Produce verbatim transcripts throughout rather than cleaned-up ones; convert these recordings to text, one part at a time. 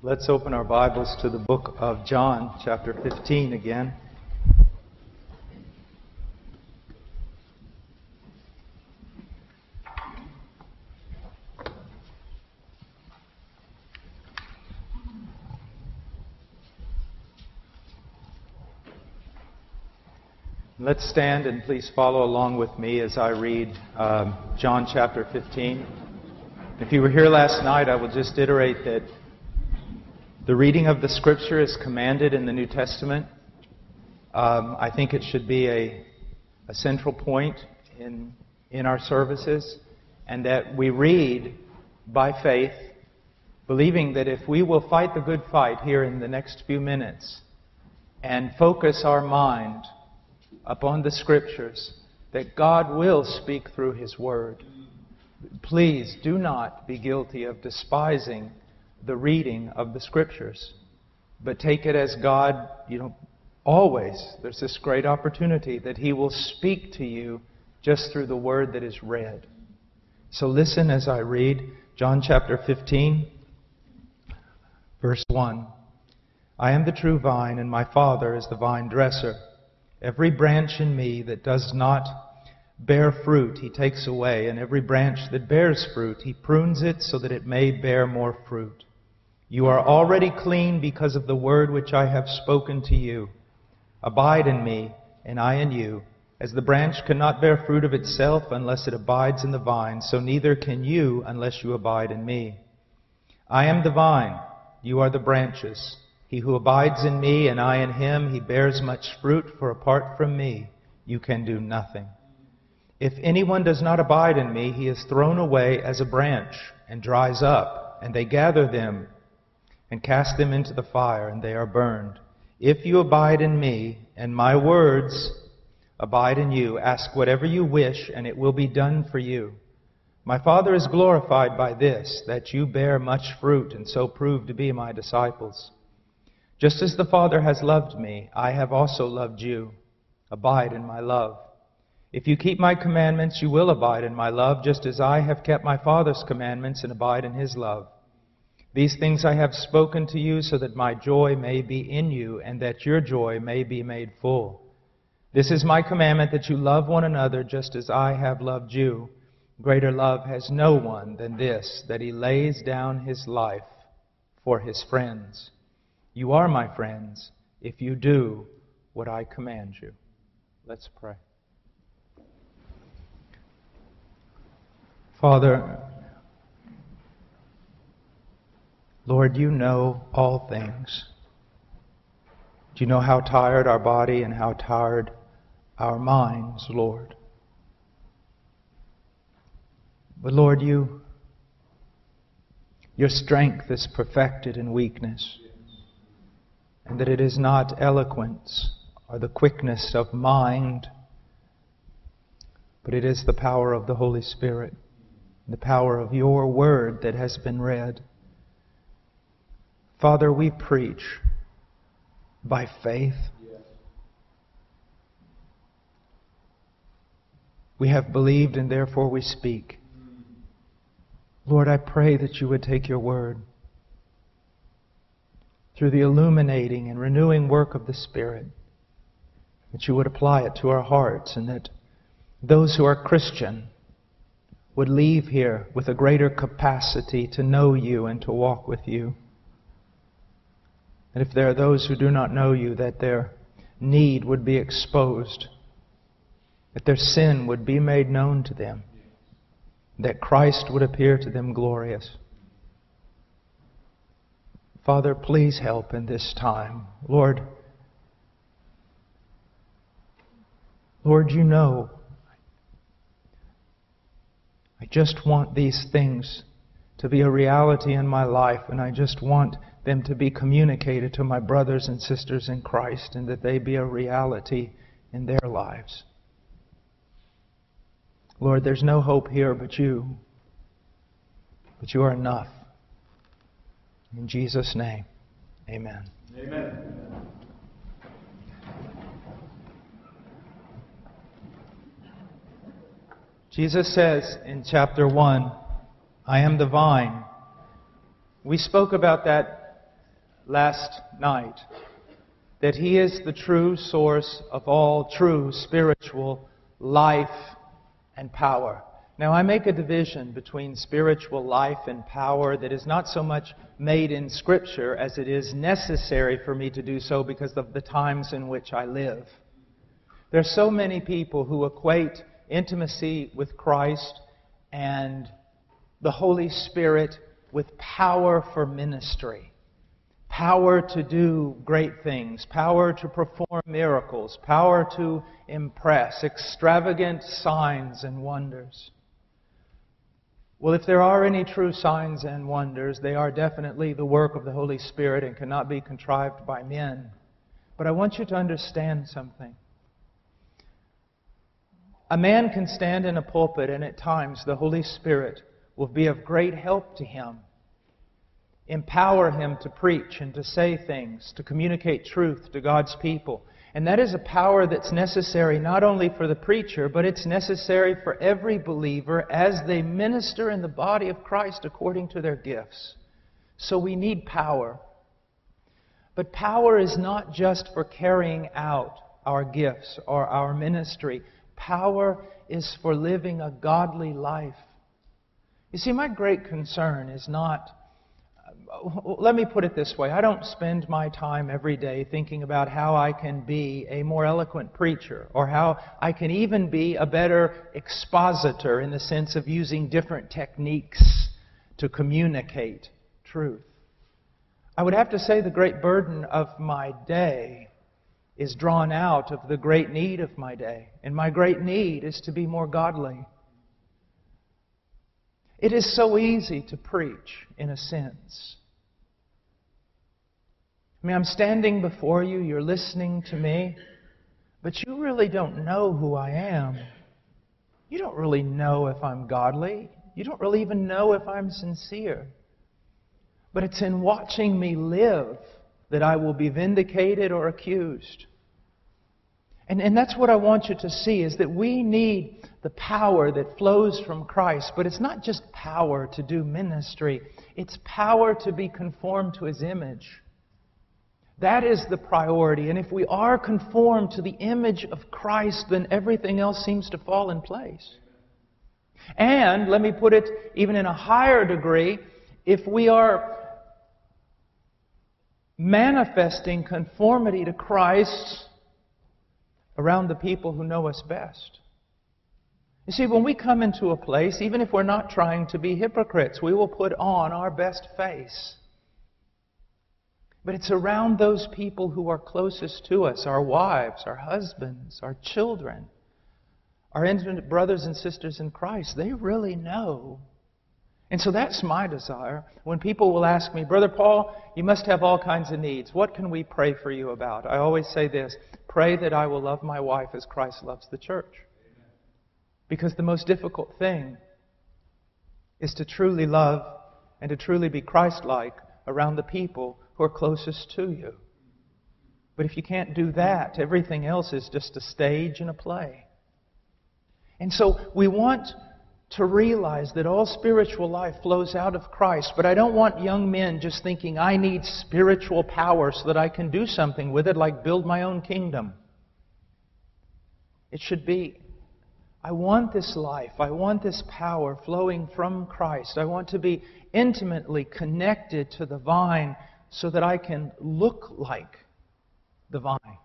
Let's open our Bibles to the book of John, chapter fifteen again. Let's stand and please follow along with me as I read um, John chapter fifteen. If you were here last night, I will just iterate that the reading of the Scripture is commanded in the New Testament. Um, I think it should be a, a central point in, in our services, and that we read by faith, believing that if we will fight the good fight here in the next few minutes and focus our mind upon the Scriptures, that God will speak through His Word. Please do not be guilty of despising the reading of the Scriptures, but take it as God, you know, always, there's this great opportunity that He will speak to you just through the Word that is read. So listen as I read John chapter fifteen, verse one. I am the true vine, and my Father is the vine dresser. Every branch in me that does not bear fruit, He takes away, and every branch that bears fruit, He prunes it so that it may bear more fruit. You are already clean because of the word which I have spoken to you. Abide in me, and I in you. As the branch cannot bear fruit of itself unless it abides in the vine, so neither can you unless you abide in me. I am the vine, you are the branches. He who abides in me and I in him, he bears much fruit, for apart from me you can do nothing. If anyone does not abide in me, he is thrown away as a branch and dries up, and they gather them and cast them into the fire, and they are burned. If you abide in me, and my words abide in you, ask whatever you wish, and it will be done for you. My Father is glorified by this, that you bear much fruit, and so prove to be my disciples. Just as the Father has loved me, I have also loved you. Abide in my love. If you keep my commandments, you will abide in my love, just as I have kept my Father's commandments and abide in His love. These things I have spoken to you so that my joy may be in you and that your joy may be made full. This is my commandment, that you love one another just as I have loved you. Greater love has no one than this, that he lays down his life for his friends. You are my friends if you do what I command you. Let's pray. Father, Lord, you know all things. You know how tired our body and how tired our minds, Lord. But Lord, you, your strength is perfected in weakness, and that it is not eloquence or the quickness of mind, but it is the power of the Holy Spirit, the power of your word that has been read. Father, we preach by faith. We have believed and therefore we speak. Lord, I pray that you would take your word through the illuminating and renewing work of the Spirit, that you would apply it to our hearts, and that those who are Christian would leave here with a greater capacity to know you and to walk with you. And if there are those who do not know you, that their need would be exposed, that their sin would be made known to them, that Christ would appear to them glorious. Father, please help in this time. Lord, Lord, you know, I just want these things to be a reality in my life, and I just want them to be communicated to my brothers and sisters in Christ, and that they be a reality in their lives. Lord, there's no hope here but you. But you are enough. In Jesus' name, amen. Amen. Jesus says in chapter one, I am the vine. We spoke about that last night that He is the true source of all true spiritual life and power. Now, I make a division between spiritual life and power that is not so much made in Scripture as it is necessary for me to do so because of the times in which I live. There are so many people who equate intimacy with Christ and the Holy Spirit with power for ministry. Power to do great things, power to perform miracles, power to impress, extravagant signs and wonders. Well, if there are any true signs and wonders, they are definitely the work of the Holy Spirit and cannot be contrived by men. But I want you to understand something. A man can stand in a pulpit, and at times the Holy Spirit will be of great help to him. Empower him to preach and to say things, to communicate truth to God's people. And that is a power that's necessary not only for the preacher, but it's necessary for every believer as they minister in the body of Christ according to their gifts. So we need power. But power is not just for carrying out our gifts or our ministry. Power is for living a godly life. You see, my great concern is not... Let me put it this way. I don't spend my time every day thinking about how I can be a more eloquent preacher or how I can even be a better expositor in the sense of using different techniques to communicate truth. I would have to say the great burden of my day is drawn out of the great need of my day. And my great need is to be more godly. It is so easy to preach, in a sense. I mean, I'm standing before you, you're listening to me, but you really don't know who I am. You don't really know if I'm godly. You don't really even know if I'm sincere. But it's in watching me live that I will be vindicated or accused. And, and that's what I want you to see, is that we need the power that flows from Christ. But it's not just power to do ministry. It's power to be conformed to His image. That is the priority. And if we are conformed to the image of Christ, then everything else seems to fall in place. And, let me put it even in a higher degree, if we are manifesting conformity to Christ around the people who know us best. You see, when we come into a place, even if we're not trying to be hypocrites, we will put on our best face. But it's around those people who are closest to us, our wives, our husbands, our children, our intimate brothers and sisters in Christ. They really know. And so that's my desire. When people will ask me, Brother Paul, you must have all kinds of needs. What can we pray for you about? I always say this, pray that I will love my wife as Christ loves the church. Because the most difficult thing is to truly love and to truly be Christ-like around the people who are closest to you. But if you can't do that, everything else is just a stage and a play. And so we want to realize that all spiritual life flows out of Christ. But I don't want young men just thinking, I need spiritual power so that I can do something with it, like build my own kingdom. It should be, I want this life, I want this power flowing from Christ. I want to be intimately connected to the vine so that I can look like the vine.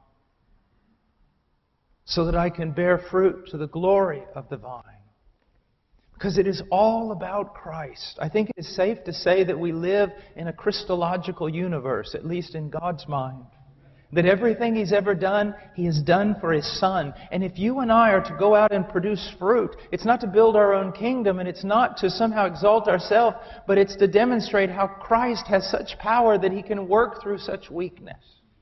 So that I can bear fruit to the glory of the vine. Because it is all about Christ. I think it is safe to say that we live in a Christological universe, at least in God's mind. That everything He's ever done, He has done for His Son. And if you and I are to go out and produce fruit, it's not to build our own kingdom, and it's not to somehow exalt ourselves, but it's to demonstrate how Christ has such power that He can work through such weakness.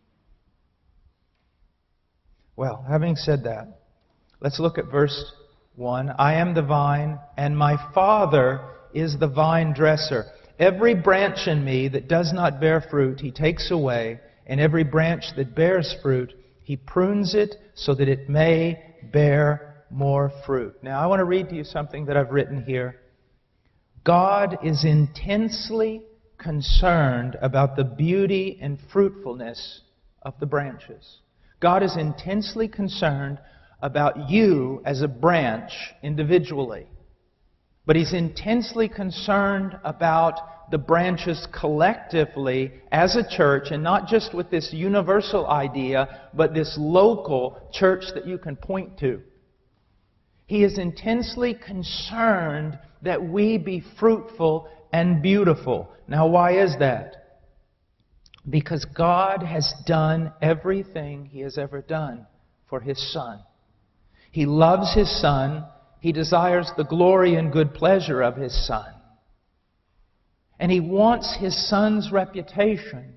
Well, having said that, let's look at verse one. I am the vine, and my Father is the vine dresser. Every branch in me that does not bear fruit, He takes away. And every branch that bears fruit, He prunes it so that it may bear more fruit. Now, I want to read to you something that I've written here. God is intensely concerned about the beauty and fruitfulness of the branches. God is intensely concerned about you as a branch individually. But He's intensely concerned about the branches collectively as a church, and not just with this universal idea, but this local church that you can point to. He is intensely concerned that we be fruitful and beautiful. Now, why is that? Because God has done everything He has ever done for His Son. He loves His Son. He desires the glory and good pleasure of His Son. And He wants His Son's reputation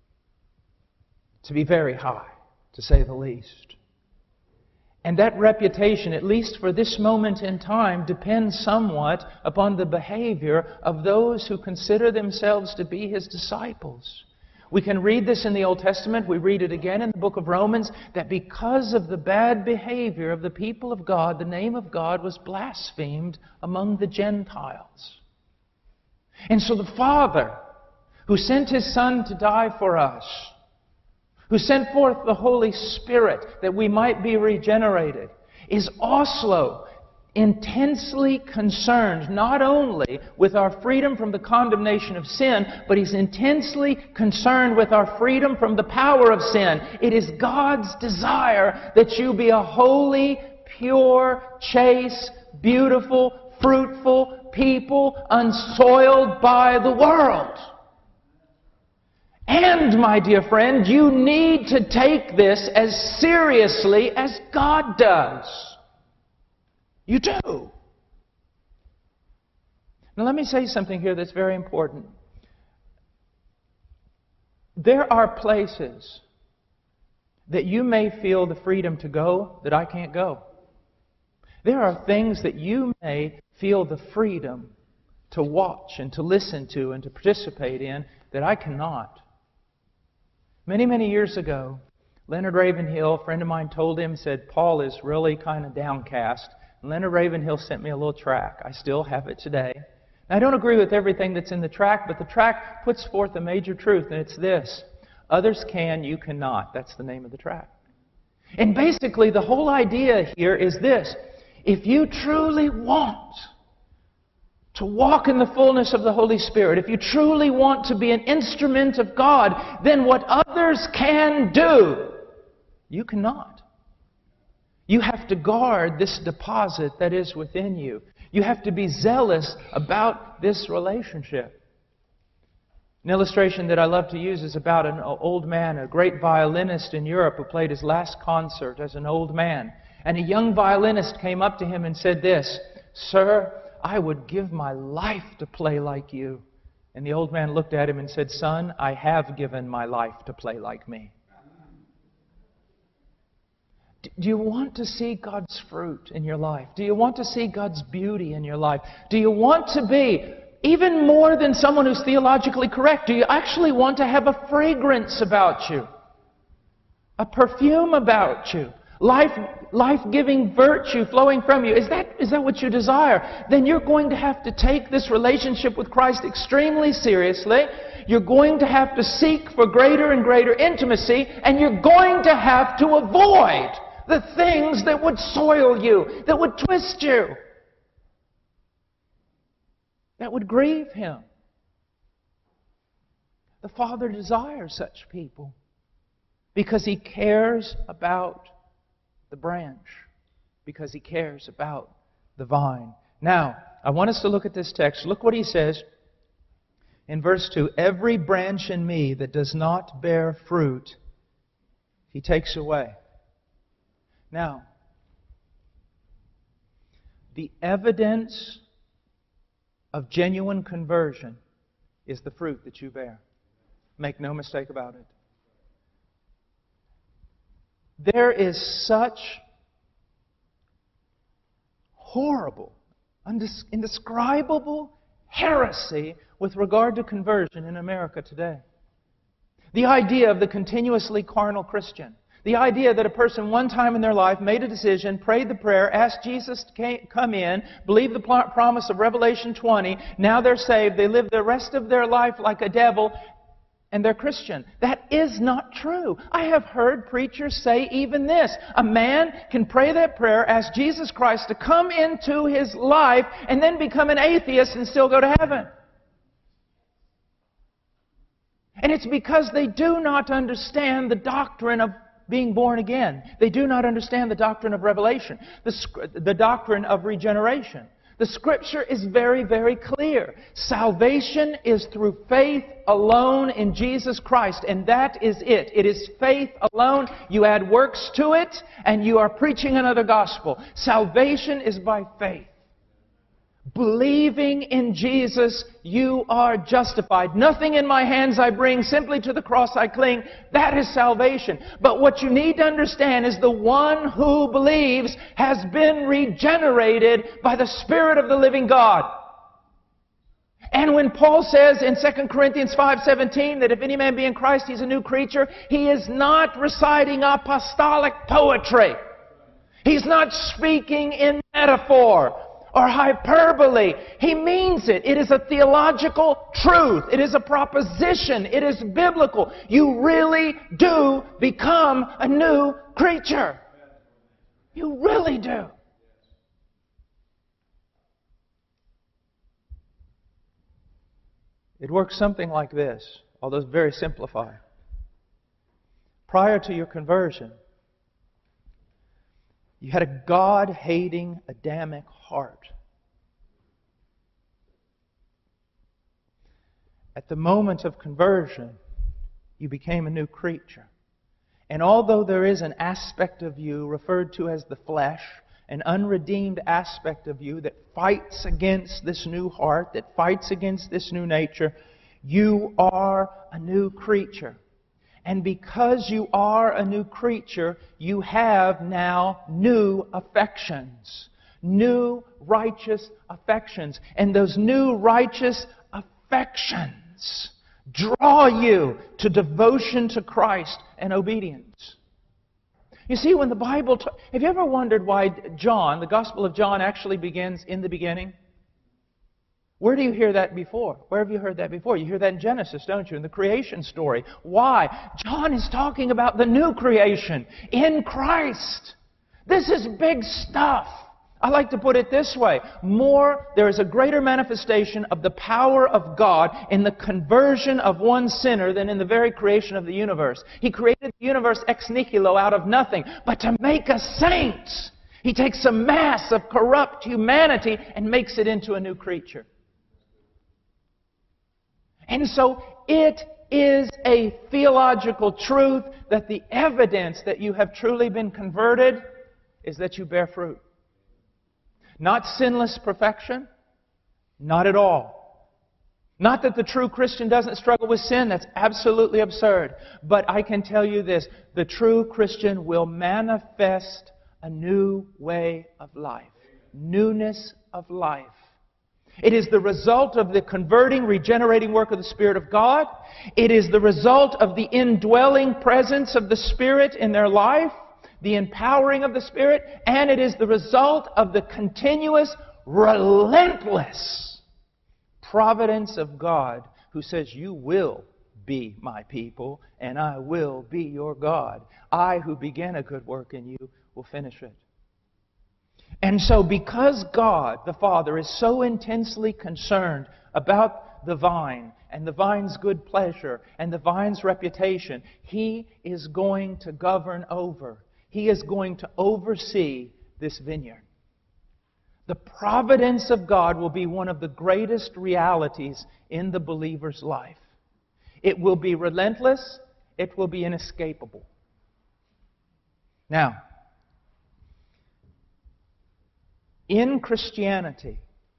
to be very high, to say the least. And that reputation, at least for this moment in time, depends somewhat upon the behavior of those who consider themselves to be His disciples. We can read this in the Old Testament. We read it again in the book of Romans, that because of the bad behavior of the people of God, the name of God was blasphemed among the Gentiles. And so the Father, who sent His Son to die for us, who sent forth the Holy Spirit that we might be regenerated, is also intensely concerned not only with our freedom from the condemnation of sin, but He's intensely concerned with our freedom from the power of sin. It is God's desire that you be a holy, pure, chaste, beautiful, fruitful people, unsoiled by the world. And, my dear friend, you need to take this as seriously as God does. You do. Now let me say something here that's very important. There are places that you may feel the freedom to go that I can't go. There are things that you may feel the freedom to watch and to listen to and to participate in that I cannot. Many, many years ago, Leonard Ravenhill, a friend of mine, told him, said, Paul is really kind of downcast. And Leonard Ravenhill sent me a little tract. I still have it today. Now, I don't agree with everything that's in the tract, but the tract puts forth a major truth, and it's this. Others can, you cannot. That's the name of the tract. And basically, the whole idea here is this. If you truly want to walk in the fullness of the Holy Spirit, if you truly want to be an instrument of God, then what others can do, you cannot. You have to guard this deposit that is within you. You have to be zealous about this relationship. An illustration that I love to use is about an old man, a great violinist in Europe who played his last concert as an old man. And a young violinist came up to him and said this, Sir, I would give my life to play like you. And the old man looked at him and said, Son, I have given my life to play like me. Do you want to see God's fruit in your life? Do you want to see God's beauty in your life? Do you want to be, even more than someone who's theologically correct, do you actually want to have a fragrance about you? A perfume about you? Life, life-giving virtue flowing from you. Is that, is that what you desire? Then you're going to have to take this relationship with Christ extremely seriously. You're going to have to seek for greater and greater intimacy, and you're going to have to avoid the things that would soil you, that would twist you, that would grieve Him. The Father desires such people because He cares about the branch, because He cares about the vine. Now, I want us to look at this text. Look what He says in verse two. Every branch in me that does not bear fruit, He takes away. Now, the evidence of genuine conversion is the fruit that you bear. Make no mistake about it. There is such horrible, indescribable heresy with regard to conversion in America today. The idea of the continuously carnal Christian. The idea that a person one time in their life made a decision, prayed the prayer, asked Jesus to come in, believed the promise of Revelation twenty, now they're saved, they live the rest of their life like a devil, and they're Christian. That is not true. I have heard preachers say even this. A man can pray that prayer, ask Jesus Christ to come into his life, and then become an atheist and still go to heaven. And it's because they do not understand the doctrine of being born again. They do not understand the doctrine of revelation, the, the doctrine of regeneration. The Scripture is very, very clear. Salvation is through faith alone in Jesus Christ, and that is it. It is faith alone. You add works to it, and you are preaching another gospel. Salvation is by faith. Believing in Jesus, you are justified. Nothing in my hands I bring, simply to the cross I cling. That is salvation. But what you need to understand is the one who believes has been regenerated by the Spirit of the living God. And when Paul says in Second Corinthians five seventeen that if any man be in Christ, he's a new creature, he is not reciting apostolic poetry. He's not speaking in metaphor or hyperbole. He means it. It is a theological truth. It is a proposition. It is biblical. You really do become a new creature. You really do. It works something like this, although it's very simplified. Prior to your conversion, you had a God-hating, Adamic heart. At the moment of conversion, you became a new creature. And although there is an aspect of you referred to as the flesh, an unredeemed aspect of you that fights against this new heart, that fights against this new nature, you are a new creature. And because you are a new creature, you have now new affections. New righteous affections. And those new righteous affections draw you to devotion to Christ and obedience. You see, when the Bible... Ta- have you ever wondered why John, the Gospel of John, actually begins in the beginning? Where do you hear that before? Where have you heard that before? You hear that in Genesis, don't you? In the creation story. Why? John is talking about the new creation in Christ. This is big stuff. I like to put it this way. More, there is a greater manifestation of the power of God in the conversion of one sinner than in the very creation of the universe. He created the universe ex nihilo, out of nothing. But to make us saints, He takes a mass of corrupt humanity and makes it into a new creature. And so it is a theological truth that the evidence that you have truly been converted is that you bear fruit. Not sinless perfection, not at all. Not that the true Christian doesn't struggle with sin, that's absolutely absurd. But I can tell you this, the true Christian will manifest a new way of life. Newness of life. It is the result of the converting, regenerating work of the Spirit of God. It is the result of the indwelling presence of the Spirit in their life, the empowering of the Spirit, and it is the result of the continuous, relentless providence of God who says, you will be my people, and I will be your God. I, who began a good work in you, will finish it. And so because God, the Father, is so intensely concerned about the vine and the vine's good pleasure and the vine's reputation, He is going to govern over. He is going to oversee this vineyard. The providence of God will be one of the greatest realities in the believer's life. It will be relentless. It will be inescapable. Now, in Christianity,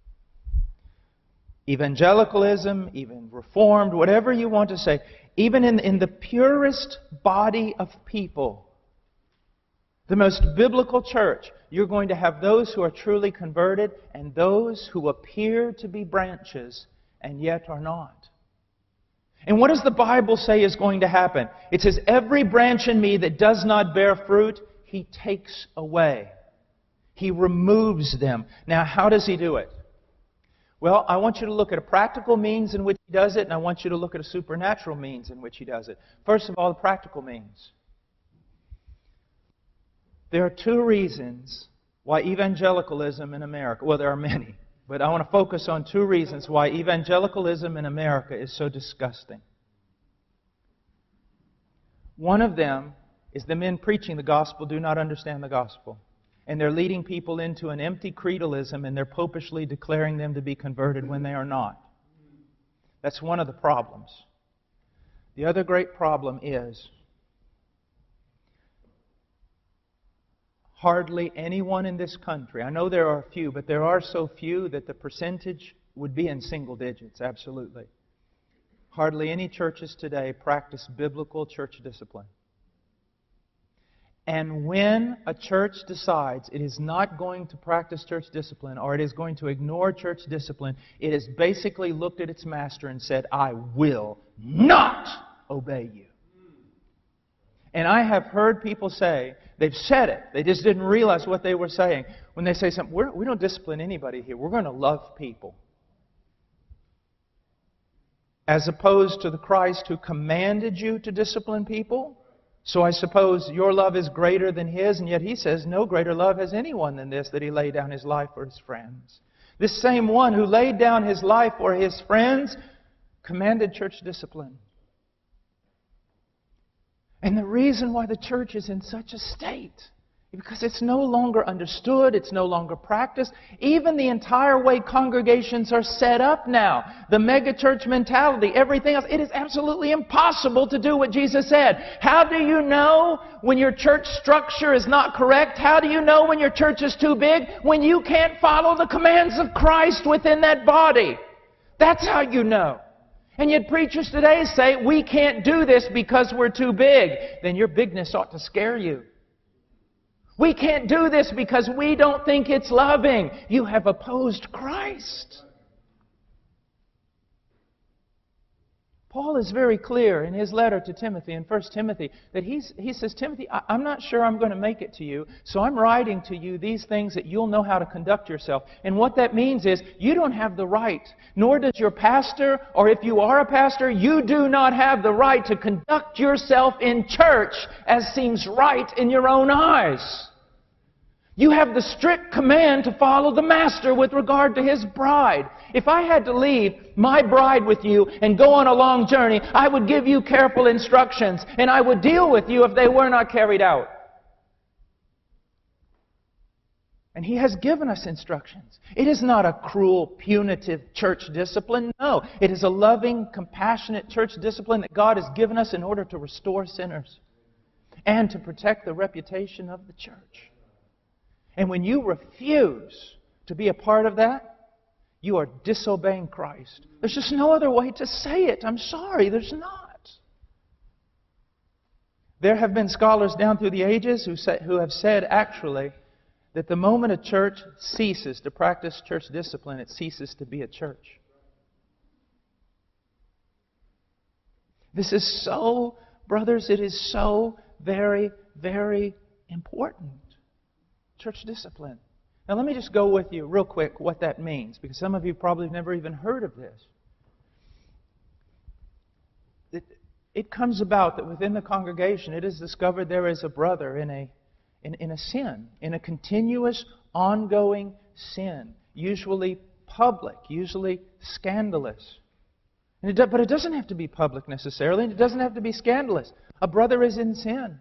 evangelicalism, even Reformed, whatever you want to say, even in, in the purest body of people, the most biblical church, you're going to have those who are truly converted and those who appear to be branches and yet are not. And what does the Bible say is going to happen? It says, every branch in me that does not bear fruit, He takes away. He removes them. Now, how does He do it? Well, I want you to look at a practical means in which He does it, and I want you to look at a supernatural means in which He does it. First of all, the practical means. There are two reasons why evangelicalism in America, well, there are many, but I want to focus on two reasons why evangelicalism in America is so disgusting. One of them is the men preaching the gospel do not understand the gospel. And they're leading people into an empty creedalism, and they're popishly declaring them to be converted when they are not. That's one of the problems. The other great problem is hardly anyone in this country, I know there are a few, but there are so few that the percentage would be in single digits, absolutely. Hardly any churches today practice biblical church discipline. And when a church decides it is not going to practice church discipline, or it is going to ignore church discipline, it has basically looked at its master and said, I will not obey you. And I have heard people say, they've said it, they just didn't realize what they were saying. When they say something, We're, we don't discipline anybody here, we're going to love people. As opposed to the Christ who commanded you to discipline people. So I suppose your love is greater than His, and yet He says no greater love has anyone than this, that He laid down His life for His friends. This same one who laid down His life for His friends commanded church discipline. And the reason why the church is in such a state is because it's no longer understood, it's no longer practiced. Even the entire way congregations are set up now, the megachurch mentality, everything else, it is absolutely impossible to do what Jesus said. How do you know when your church structure is not correct? How do you know when your church is too big? When you can't follow the commands of Christ within that body. That's how you know. And yet preachers today say, we can't do this because we're too big. Then your bigness ought to scare you. We can't do this because we don't think it's loving. You have opposed Christ. Paul is very clear in his letter to Timothy, in First Timothy, that he's, he says, Timothy, I, I'm not sure I'm going to make it to you, so I'm writing to you these things that you'll know how to conduct yourself. And what that means is you don't have the right, nor does your pastor, or if you are a pastor, you do not have the right to conduct yourself in church as seems right in your own eyes. You have the strict command to follow the Master with regard to His bride. If I had to leave my bride with you and go on a long journey, I would give you careful instructions, and I would deal with you if they were not carried out. And He has given us instructions. It is not a cruel, punitive church discipline. No, it is a loving, compassionate church discipline that God has given us in order to restore sinners and to protect the reputation of the church. And when you refuse to be a part of that, you are disobeying Christ. There's just no other way to say it. I'm sorry, there's not. There have been scholars down through the ages who, say, who have said, actually, that the moment a church ceases to practice church discipline, it ceases to be a church. This is so, brothers, it is so very, very important. Church discipline. Now let me just go with you real quick what that means, because some of you probably have never even heard of this. It, it comes about that within the congregation it is discovered there is a brother in a, in, in a sin, in a continuous, ongoing sin, usually public, usually scandalous. And it do, but it doesn't have to be public necessarily, and it doesn't have to be scandalous. A brother is in sin.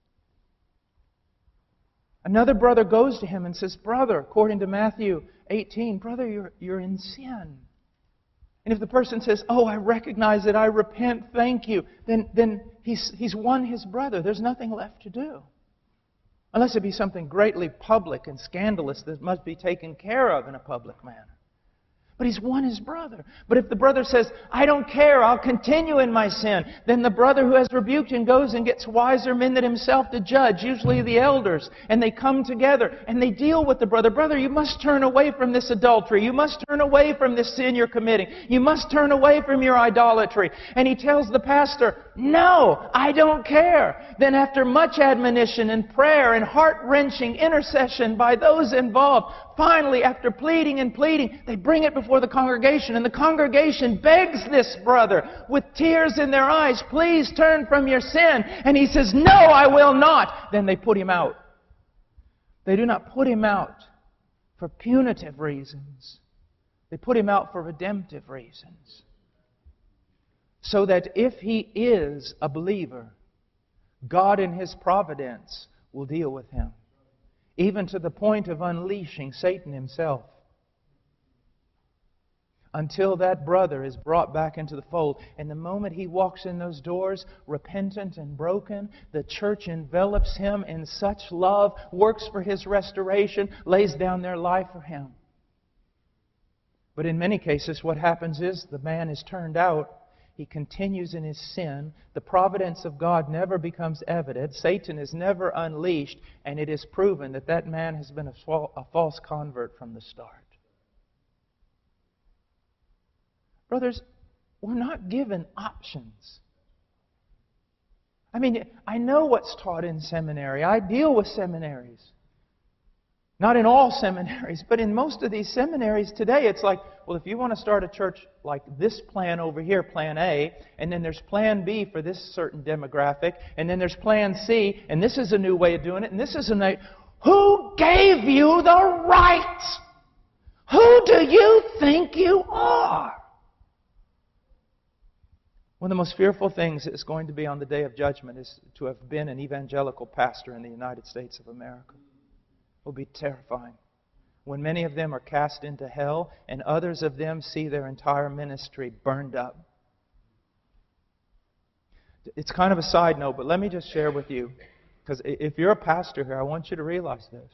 Another brother goes to him and says, brother, according to Matthew eighteen, brother, you're, you're in sin. And if the person says, oh, I recognize it, I repent, thank you, then, then he's, he's won his brother. There's nothing left to do. Unless it be something greatly public and scandalous that must be taken care of in a public manner. But he's won his brother. But if the brother says, I don't care, I'll continue in my sin, then the brother who has rebuked him goes and gets wiser men than himself to judge, usually the elders. And they come together and they deal with the brother. Brother, you must turn away from this adultery. You must turn away from this sin you're committing. You must turn away from your idolatry. And he tells the pastor, no, I don't care. Then after much admonition and prayer and heart-wrenching intercession by those involved, finally, after pleading and pleading, they bring it before the congregation. And the congregation begs this brother with tears in their eyes, please turn from your sin. And he says, no, I will not. Then they put him out. They do not put him out for punitive reasons. They put him out for redemptive reasons. So that if he is a believer, God in His providence will deal with him. Even to the point of unleashing Satan himself. Until that brother is brought back into the fold. And the moment he walks in those doors, repentant and broken, the church envelops him in such love, works for his restoration, lays down their life for him. But in many cases, what happens is the man is turned out. He continues in his sin. The providence of God never becomes evident. Satan is never unleashed. And it is proven that that man has been a false convert from the start. Brothers, we're not given options. I mean, I know what's taught in seminary. I deal with seminaries. Not in all seminaries, but in most of these seminaries today, it's like, well, if you want to start a church like this plan over here, plan A, and then there's plan B for this certain demographic, and then there's plan C, and this is a new way of doing it, and this is a new... Who gave you the right? Who do you think you are? One of the most fearful things that is going to be on the day of judgment is to have been an evangelical pastor in the United States of America. It will be terrifying. When many of them are cast into hell and others of them see their entire ministry burned up. It's kind of a side note, but let me just share with you, because if you're a pastor here, I want you to realize this.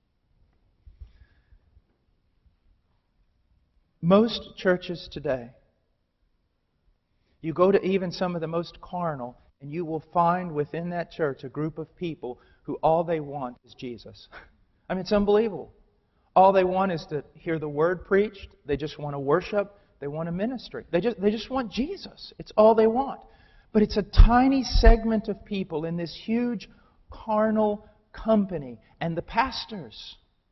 Most churches today, you go to even some of the most carnal, and you will find within that church a group of people who all they want is Jesus. I mean, it's unbelievable. All they want is to hear the Word preached. They just want to worship. They want a ministry. They just, they just want Jesus. It's all they want. But it's a tiny segment of people in this huge carnal company. And the pastors,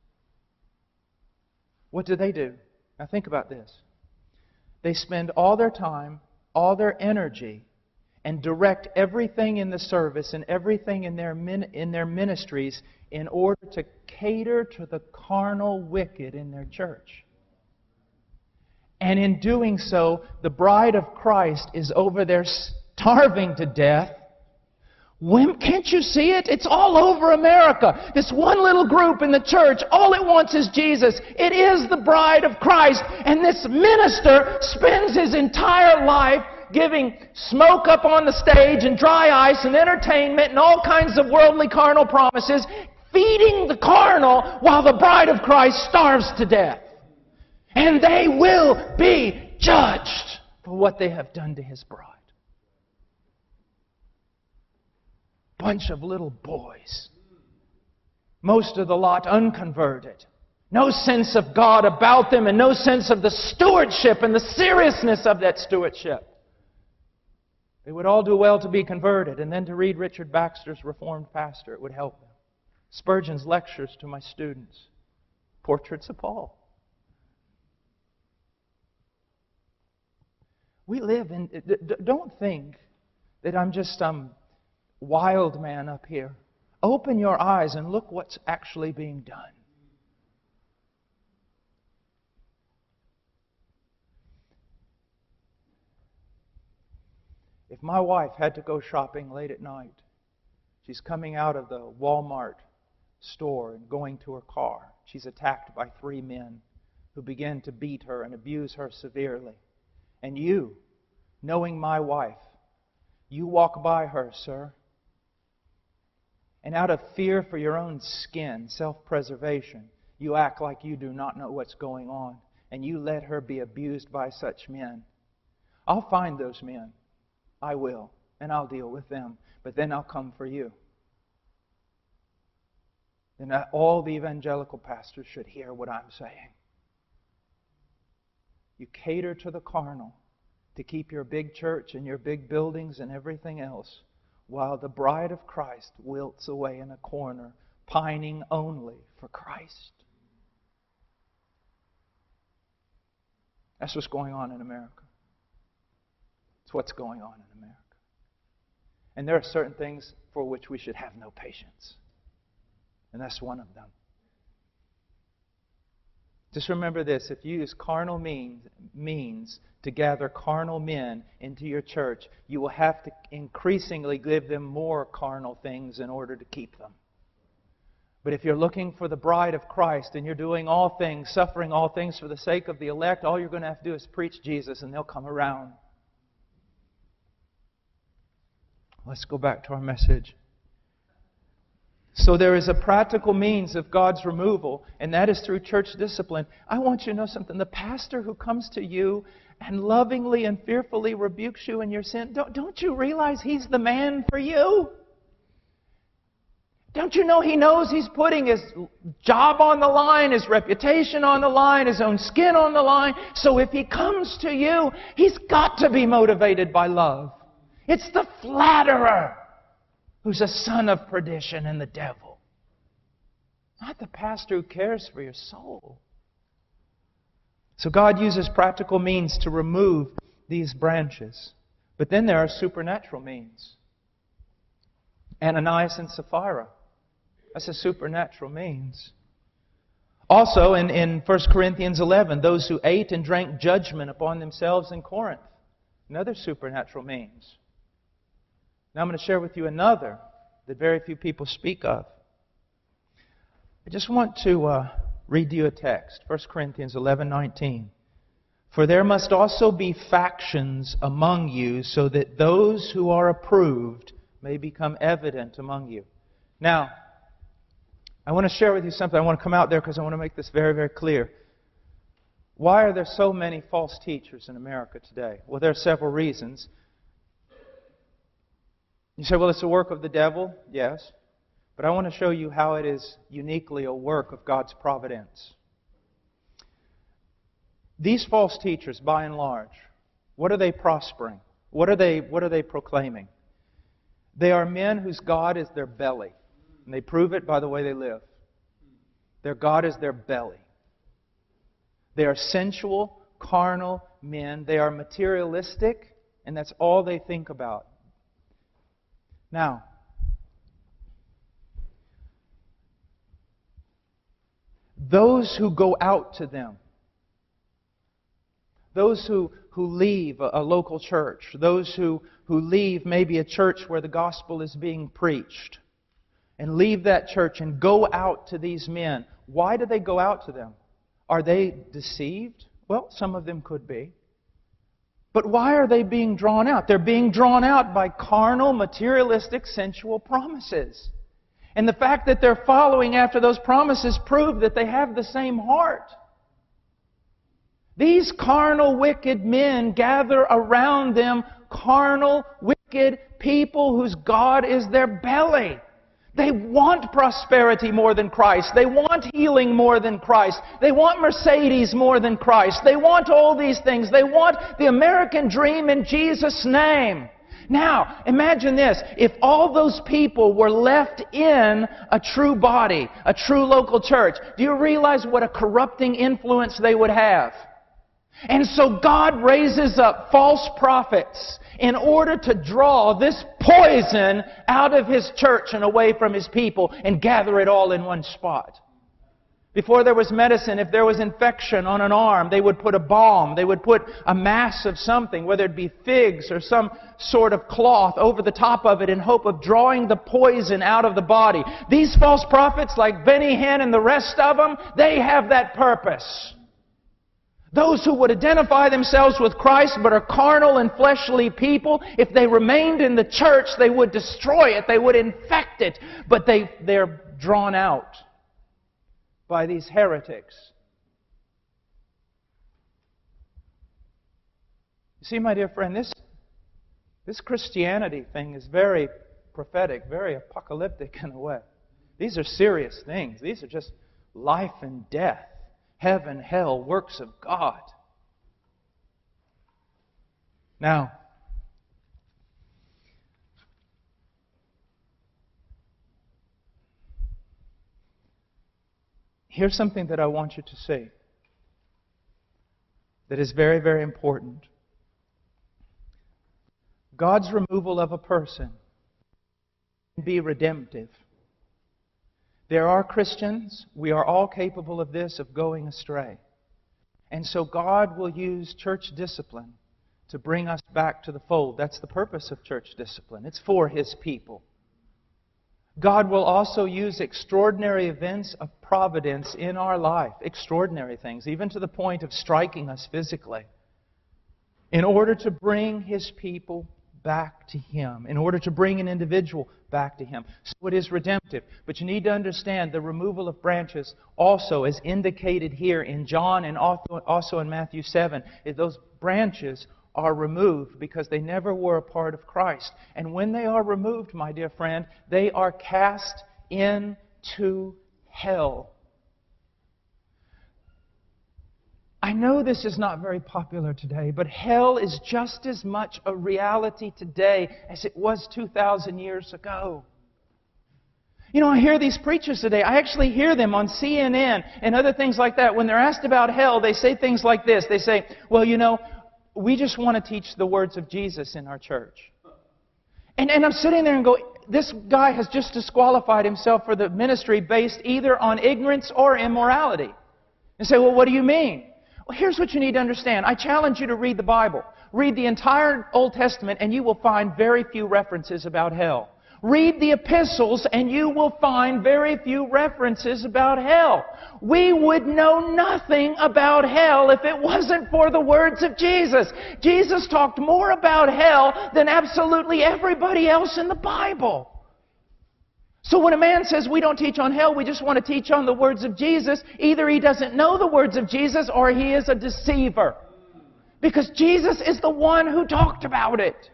what do they do? Now think about this. They spend all their time, all their energy, and direct everything in the service and everything in their min- in their ministries in order to cater to the carnal wicked in their church. And in doing so, the bride of Christ is over there starving to death. When, can't you see it? It's all over America. This one little group in the church, all it wants is Jesus. It is the bride of Christ. And this minister spends his entire life giving smoke up on the stage and dry ice and entertainment and all kinds of worldly carnal promises, feeding the carnal while the bride of Christ starves to death. And they will be judged for what they have done to His bride. Bunch of little boys. Most of the lot unconverted. No sense of God about them and no sense of the stewardship and the seriousness of that stewardship. They would all do well to be converted and then to read Richard Baxter's Reformed Pastor. It would help them. Spurgeon's lectures to my students. Portraits of Paul. We live in... Don't think that I'm just some wild man up here. Open your eyes and look what's actually being done. If my wife had to go shopping late at night, she's coming out of the Walmart store and going to her car. She's attacked by three men who begin to beat her and abuse her severely. And you, knowing my wife, you walk by her, sir, and out of fear for your own skin, self-preservation, you act like you do not know what's going on. and you let her be abused by such men, I'll find those men. I will. And I'll deal with them. But then I'll come for you. And all the evangelical pastors should hear what I'm saying. You cater to the carnal to keep your big church and your big buildings and everything else, while the bride of Christ wilts away in a corner, pining only for Christ. That's what's going on in America. It's what's going on in America. And there are certain things for which we should have no patience. And that's one of them. Just remember this. If you use carnal means, means to gather carnal men into your church, you will have to increasingly give them more carnal things in order to keep them. But if you're looking for the bride of Christ and you're doing all things, suffering all things for the sake of the elect, all you're going to have to do is preach Jesus and they'll come around. Let's go back to our message. So there is a practical means of God's removal, and that is through church discipline. I want you to know something. The pastor who comes to you and lovingly and fearfully rebukes you in your sin, don't, don't you realize he's the man for you? Don't you know he knows he's putting his job on the line, his reputation on the line, his own skin on the line? So if he comes to you, he's got to be motivated by love. It's the flatterer who's a son of perdition and the devil. Not the pastor who cares for your soul. So God uses practical means to remove these branches. But then there are supernatural means. Ananias and Sapphira. That's a supernatural means. Also in, in First Corinthians eleven, those who ate and drank judgment upon themselves in Corinth. Another supernatural means. Now I'm going to share with you another that very few people speak of. I just want to uh, read you a text. First Corinthians eleven nineteen. For there must also be factions among you, so that those who are approved may become evident among you. Now, I want to share with you something. I want to come out there because I want to make this very, very clear. Why are there so many false teachers in America today? Well, there are several reasons. You say, well, it's a work of the devil. Yes. But I want to show you how it is uniquely a work of God's providence. These false teachers, by and large, what are they prospering? What are they, what are they proclaiming? They are men whose God is their belly. And they prove it by the way they live. Their God is their belly. They are sensual, carnal men. They are materialistic, and that's all they think about. Now, those who go out to them, those who, who leave a, a local church, those who, who leave maybe a church where the gospel is being preached, and leave that church and go out to these men, why do they go out to them? Are they deceived? Well, some of them could be. But why are they being drawn out? They're being drawn out by carnal, materialistic, sensual promises. And the fact that they're following after those promises prove that they have the same heart. These carnal, wicked men gather around them carnal, wicked people whose God is their belly. They want prosperity more than Christ. They want healing more than Christ. They want Mercedes more than Christ. They want all these things. They want the American dream in Jesus' name. Now, imagine this. If all those people were left in a true body, a true local church, do you realize what a corrupting influence they would have? And so God raises up false prophets in order to draw this poison out of His church and away from His people and gather it all in one spot. Before there was medicine, if there was infection on an arm, they would put a balm. They would put a mass of something, whether it be figs or some sort of cloth over the top of it in hope of drawing the poison out of the body. These false prophets, like Benny Hinn and the rest of them, they have that purpose. Those who would identify themselves with Christ but are carnal and fleshly people, if they remained in the church, they would destroy it. They would infect it. But they, they're drawn out by these heretics. You see, my dear friend, this, this Christianity thing is very prophetic, very apocalyptic in a way. These are serious things. These are just life and death, heaven, hell, works of God. Now, here's something that I want you to see that is very, very important. God's removal of a person can be redemptive. There are Christians, we are all capable of this, of going astray. And so God will use church discipline to bring us back to the fold. That's the purpose of church discipline. It's for His people. God will also use extraordinary events of providence in our life, extraordinary things, even to the point of striking us physically, in order to bring His people back to Him, in order to bring an individual back to Him. So it is redemptive. But you need to understand the removal of branches also, as indicated here in John and also in Matthew seven, is those branches are removed because they never were a part of Christ. And when they are removed, my dear friend, they are cast into hell. I know this is not very popular today, but hell is just as much a reality today as it was two thousand years ago. You know, I hear these preachers today. I actually hear them on C N N and other things like that. When they're asked about hell, they say things like this. They say, well, you know, we just want to teach the words of Jesus in our church. And, and I'm sitting there and go, this guy has just disqualified himself for the ministry based either on ignorance or immorality. And say, well, what do you mean? Well, here's what you need to understand. I challenge you to read the Bible. Read the entire Old Testament and you will find very few references about hell. Read the epistles and you will find very few references about hell. We would know nothing about hell if it wasn't for the words of Jesus. Jesus talked more about hell than absolutely everybody else in the Bible. So when a man says we don't teach on hell, we just want to teach on the words of Jesus, either he doesn't know the words of Jesus or he is a deceiver. Because Jesus is the one who talked about it.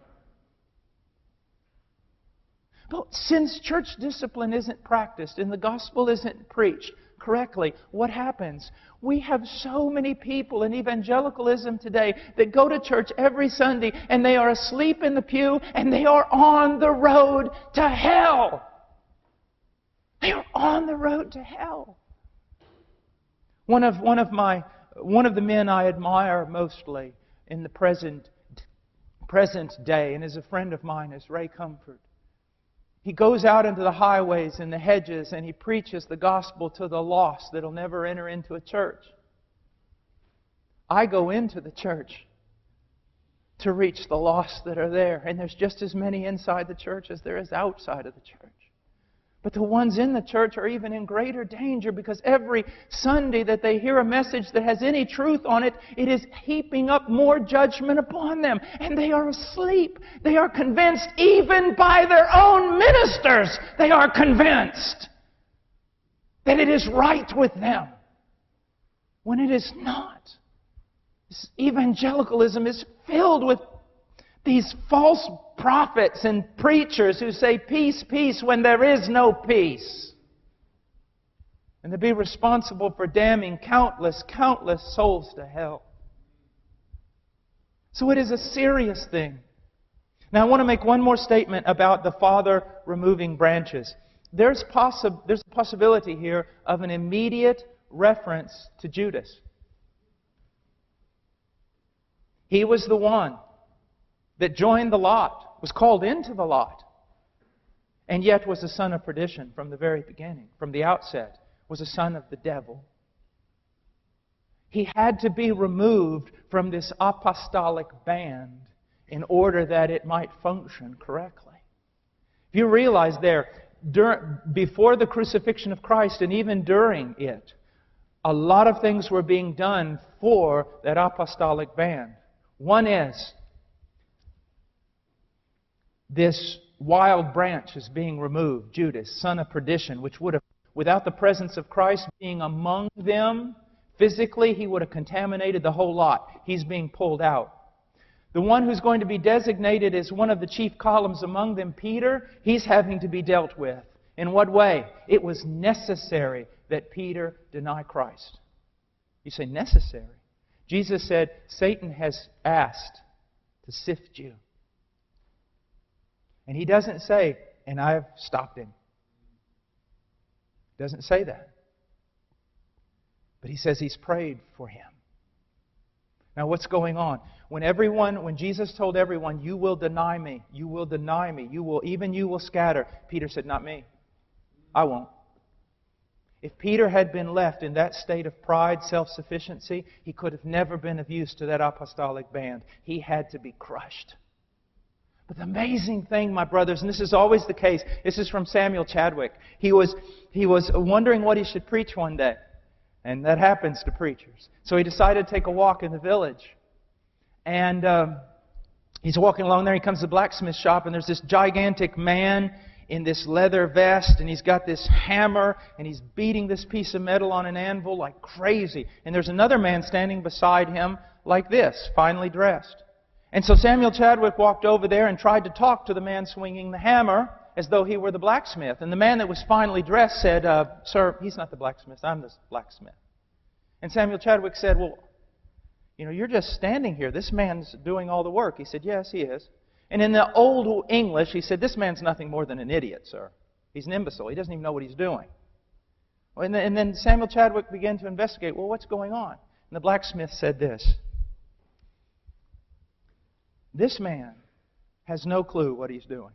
But since church discipline isn't practiced and the gospel isn't preached correctly, what happens? We have so many people in evangelicalism today that go to church every Sunday and they are asleep in the pew and they are on the road to hell. They are on the road to hell. One of, one of my, one of the men I admire mostly in the present, present day and is a friend of mine is Ray Comfort. He goes out into the highways and the hedges and he preaches the gospel to the lost that'll never enter into a church. I go into the church to reach the lost that are there. And there's just as many inside the church as there is outside of the church. But the ones in the church are even in greater danger because every Sunday that they hear a message that has any truth on it, it is heaping up more judgment upon them. And they are asleep. They are convinced, even by their own ministers, they are convinced that it is right with them when it is not. This evangelicalism is filled with these false prophets and preachers who say peace, peace when there is no peace. And to be responsible for damning countless, countless souls to hell. So it is a serious thing. Now I want to make one more statement about the Father removing branches. There's, possi- there's a possibility here of an immediate reference to Judas. He was the one that joined the lot, was called into the lot, and yet was a son of perdition from the very beginning, from the outset, was a son of the devil. He had to be removed from this apostolic band in order that it might function correctly. If you realize there, dur- before the crucifixion of Christ and even during it, a lot of things were being done for that apostolic band. One is, this wild branch is being removed, Judas, son of perdition, which would have, without the presence of Christ being among them, physically, he would have contaminated the whole lot. He's being pulled out. The one who's going to be designated as one of the chief columns among them, Peter, he's having to be dealt with. In what way? It was necessary that Peter deny Christ. You say, necessary? Jesus said, Satan has asked to sift you. And He doesn't say, and I've stopped him. He doesn't say that. But He says He's prayed for him. Now what's going on? When everyone, when Jesus told everyone, you will deny me, you will deny me, you will, even you will scatter, Peter said, not me. I won't. If Peter had been left in that state of pride, self-sufficiency, he could have never been of use to that apostolic band. He had to be crushed. But the amazing thing, my brothers, and this is always the case, this is from Samuel Chadwick. He was, he was wondering what he should preach one day. And that happens to preachers. So he decided to take a walk in the village. And um, he's walking along there. He comes to the blacksmith shop, and there's this gigantic man in this leather vest, and he's got this hammer, and he's beating this piece of metal on an anvil like crazy. And there's another man standing beside him like this, finely dressed. And so Samuel Chadwick walked over there and tried to talk to the man swinging the hammer as though he were the blacksmith. And the man that was finely dressed said, uh, Sir, he's not the blacksmith, I'm the blacksmith. And Samuel Chadwick said, well, you know, you're just standing here. This man's doing all the work. He said, yes, he is. And in the old English, he said, this man's nothing more than an idiot, sir. He's an imbecile. He doesn't even know what he's doing. And then, and then Samuel Chadwick began to investigate, well, what's going on? And the blacksmith said this. This man has no clue what he's doing.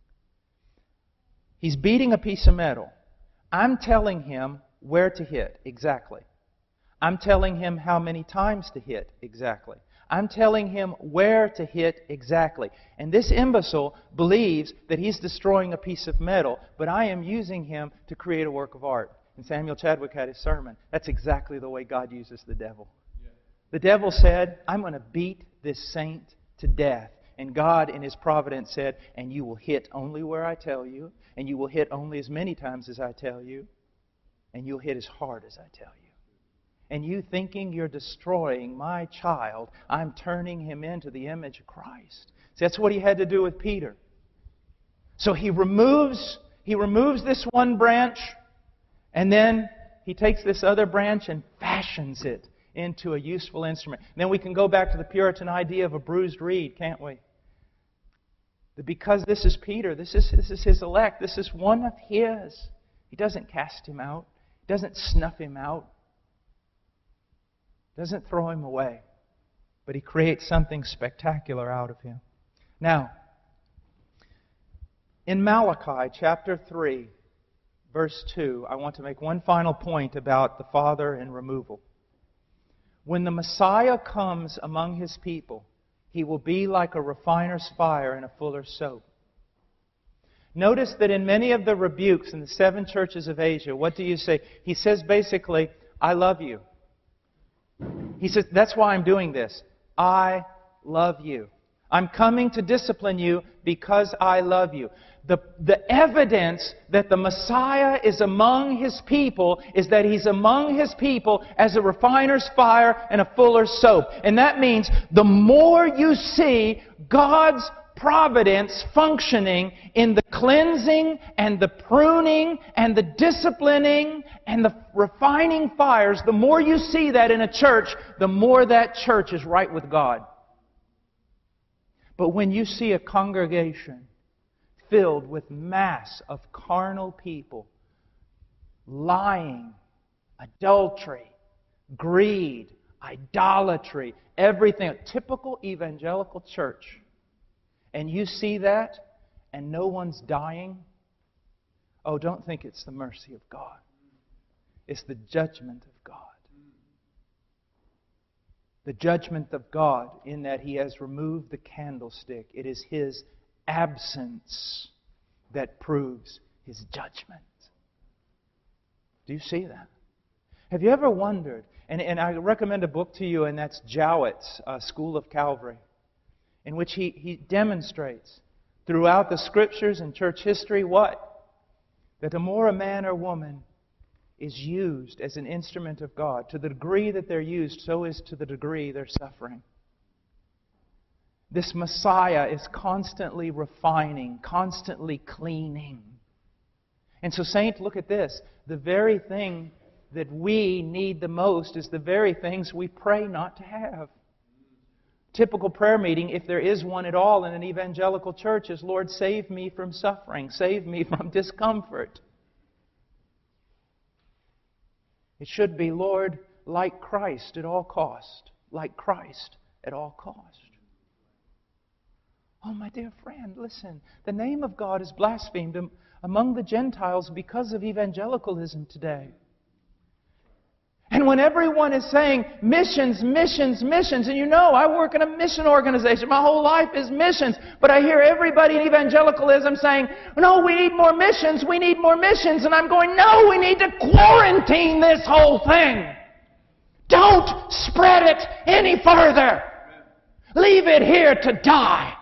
He's beating a piece of metal. I'm telling him where to hit exactly. I'm telling him how many times to hit exactly. I'm telling him where to hit exactly. And this imbecile believes that he's destroying a piece of metal, but I am using him to create a work of art. And Samuel Chadwick had his sermon. That's exactly the way God uses the devil. Yeah. The devil said, I'm going to beat this saint to death. And God, in His providence, said, and you will hit only where I tell you, and you will hit only as many times as I tell you, and you'll hit as hard as I tell you. And you thinking you're destroying my child, I'm turning him into the image of Christ. See, that's what He had to do with Peter. So he removes, he removes this one branch, and then He takes this other branch and fashions it into a useful instrument. And then we can go back to the Puritan idea of a bruised reed, can't we? That because this is Peter, this is, this is His elect, this is one of His. He doesn't cast him out. He doesn't snuff him out. Doesn't throw him away. But He creates something spectacular out of him. Now, in Malachi chapter three, verse two, I want to make one final point about the Father and removal. When the Messiah comes among His people, He will be like a refiner's fire in a fuller's soap. Notice that in many of the rebukes in the seven churches of Asia, what do you say? He says basically, I love you. He says, that's why I'm doing this. I love you. I'm coming to discipline you because I love you. The, the evidence that the Messiah is among His people is that He's among His people as a refiner's fire and a fuller's soap. And that means the more you see God's providence functioning in the cleansing and the pruning and the disciplining and the refining fires, the more you see that in a church, the more that church is right with God. But when you see a congregation filled with mass of carnal people, lying, adultery, greed, idolatry, everything, a typical evangelical church, and you see that, and no one's dying, oh, don't think it's the mercy of God. It's the judgment of God. The judgment of God in that He has removed the candlestick. It is His absence that proves His judgment. Do you see that? Have you ever wondered, and, and I recommend a book to you, and that's Jowett's uh, School of Calvary, in which he, he demonstrates throughout the Scriptures and church history what? That the more a man or woman is used as an instrument of God, to the degree that they're used, so is to the degree they're suffering. This Messiah is constantly refining, constantly cleaning. And so, saint, look at this. The very thing that we need the most is the very things we pray not to have. Typical prayer meeting, if there is one at all in an evangelical church, is, Lord, save me from suffering. Save me from discomfort. It should be, Lord, like Christ at all cost. Like Christ at all cost. Oh, my dear friend, listen. The name of God is blasphemed among the Gentiles because of evangelicalism today. And when everyone is saying missions, missions, missions, and you know, I work in a mission organization. My whole life is missions. But I hear everybody in evangelicalism saying, no, we need more missions, we need more missions. And I'm going, no, we need to quarantine this whole thing. Don't spread it any further. Leave it here to die.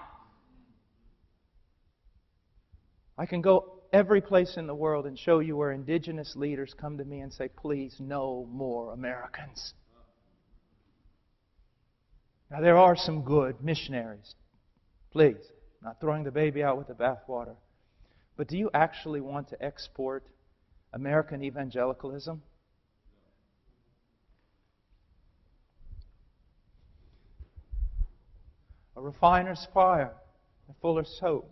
I can go every place in the world and show you where indigenous leaders come to me and say, please, no more Americans. Now, there are some good missionaries. Please, not throwing the baby out with the bathwater. But do you actually want to export American evangelicalism? A refiner's fire, a fuller's soap.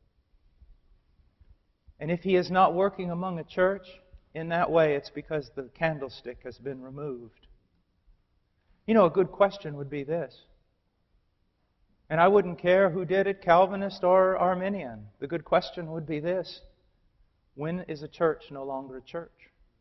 And if He is not working among a church in that way, it's because the candlestick has been removed. You know, a good question would be this. And I wouldn't care who did it, Calvinist or Arminian. The good question would be this. When is a church no longer a church?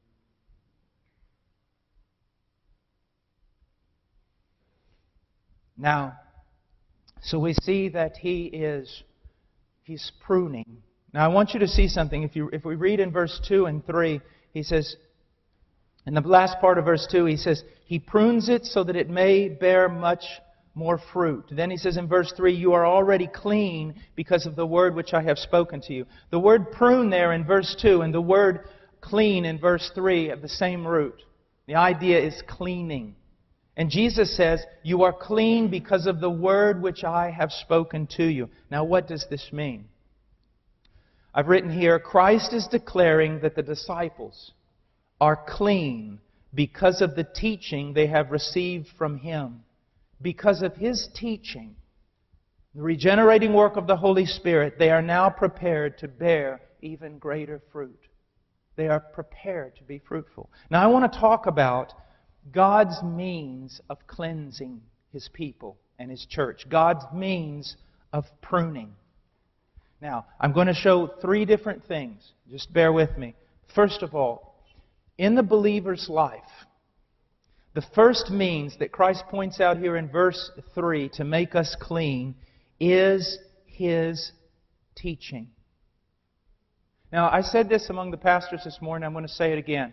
Now, so we see that He is, He's pruning. Now, I want you to see something. If you if we read in verse two and three, He says, in the last part of verse two, He says, He prunes it so that it may bear much more fruit. Then He says in verse three, you are already clean because of the word which I have spoken to you. The word prune there in verse two and the word clean in verse three have the same root. The idea is cleaning. And Jesus says, you are clean because of the word which I have spoken to you. Now, what does this mean? I've written here, Christ is declaring that the disciples are clean because of the teaching they have received from Him. Because of His teaching, the regenerating work of the Holy Spirit, they are now prepared to bear even greater fruit. They are prepared to be fruitful. Now, I want to talk about God's means of cleansing His people and His church. God's means of pruning. Now, I'm going to show three different things. Just bear with me. First of all, in the believer's life, the first means that Christ points out here in verse three to make us clean is His teaching. Now, I said this among the pastors this morning. I'm going to say it again.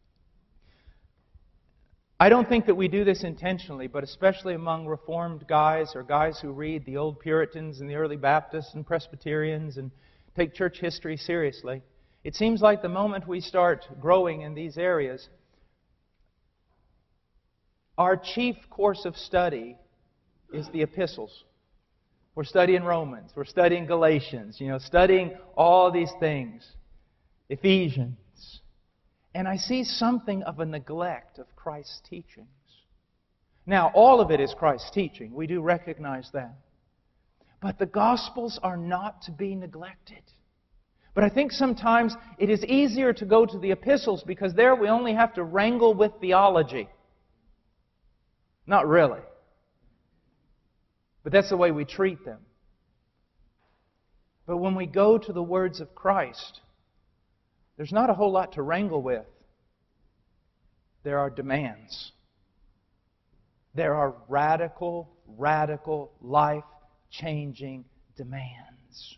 I don't think that we do this intentionally, but especially among Reformed guys or guys who read the old Puritans and the early Baptists and Presbyterians and take church history seriously, it seems like the moment we start growing in these areas, our chief course of study is the epistles. We're studying Romans, we're studying Galatians, you know, studying all these things, Ephesians. And I see something of a neglect of Christ's teachings. Now, all of it is Christ's teaching. We do recognize that. But the Gospels are not to be neglected. But I think sometimes it is easier to go to the epistles because there we only have to wrangle with theology. Not really. But that's the way we treat them. But when we go to the words of Christ, there's not a whole lot to wrangle with. There are demands. There are radical, radical, life-changing demands.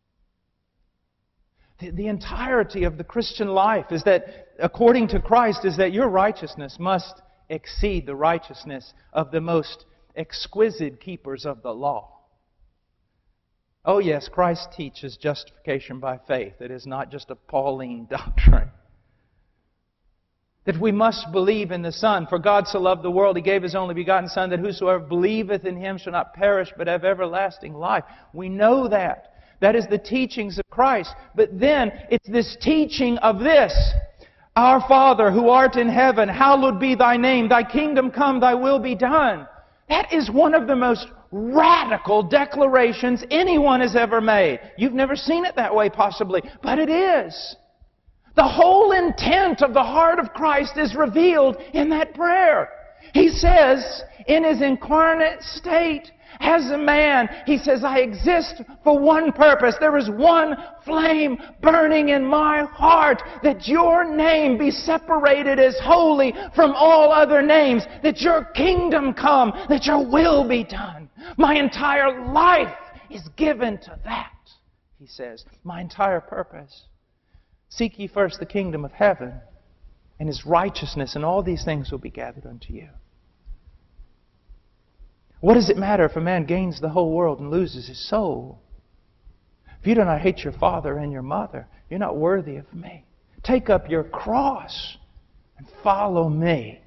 The, the entirety of the Christian life is that, according to Christ, is that your righteousness must exceed the righteousness of the most exquisite keepers of the law. Oh yes, Christ teaches justification by faith. It is not just a Pauline doctrine. That we must believe in the Son. For God so loved the world, He gave His only begotten Son, that whosoever believeth in Him shall not perish, but have everlasting life. We know that. That is the teachings of Christ. But then, it's this teaching of this. Our Father, who art in heaven, hallowed be Thy name. Thy kingdom come, Thy will be done. That is one of the most radical declarations anyone has ever made. You've never seen it that way, possibly, but it is. The whole intent of the heart of Christ is revealed in that prayer. He says, in His incarnate state, as a man, He says, I exist for one purpose. There is one flame burning in my heart, that Your name be separated as holy from all other names, that Your kingdom come, that Your will be done. My entire life is given to that, He says. My entire purpose. Seek ye first the kingdom of heaven and His righteousness, and all these things will be gathered unto you. What does it matter if a man gains the whole world and loses his soul? If you do not hate your father and your mother, you're not worthy of me. Take up your cross and follow me.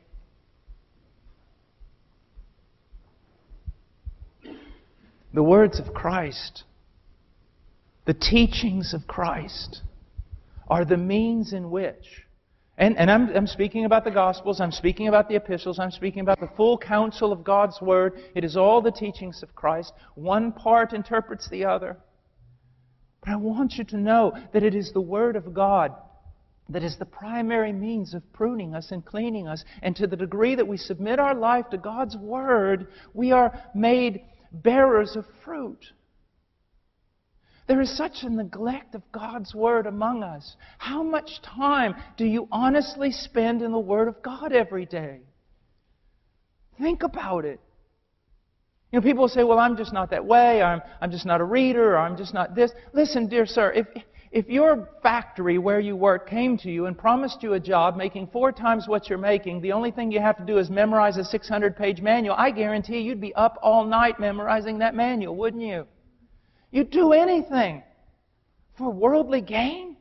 The words of Christ, the teachings of Christ, are the means in which, and, and I'm, I'm speaking about the Gospels, I'm speaking about the epistles, I'm speaking about the full counsel of God's Word. It is all the teachings of Christ. One part interprets the other. But I want you to know that it is the Word of God that is the primary means of pruning us and cleaning us. And to the degree that we submit our life to God's Word, we are made bearers of fruit. There is such a neglect of God's Word among us. How much time do you honestly spend in the Word of God every day? Think about it. You know, people say, well, I'm just not that way, or I'm, I'm just not a reader, or I'm just not this. Listen, dear sir, if, if your factory where you work came to you and promised you a job making four times what you're making, the only thing you have to do is memorize a six hundred page manual, I guarantee you'd be up all night memorizing that manual, wouldn't you? You'd do anything for worldly gain.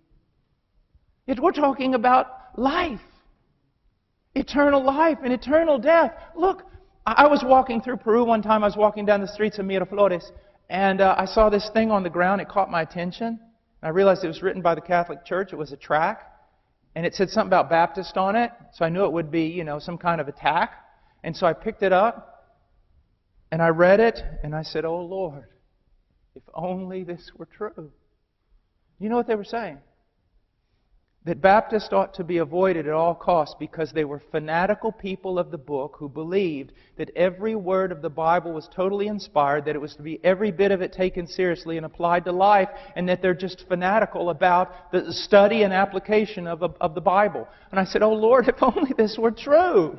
Yet we're talking about life. Eternal life and eternal death. Look, I was walking through Peru one time. I was walking down the streets of Miraflores, and uh, I saw this thing on the ground. It caught my attention. I realized it was written by the Catholic Church. It was a tract, and it said something about Baptist on it. So I knew it would be, you know, some kind of attack. And so I picked it up, and I read it, and I said, "Oh Lord, if only this were true." You know what they were saying? That Baptists ought to be avoided at all costs because they were fanatical people of the book who believed that every word of the Bible was totally inspired, that it was to be every bit of it taken seriously and applied to life, and that they're just fanatical about the study and application of, of, of the Bible. And I said, "Oh Lord, if only this were true."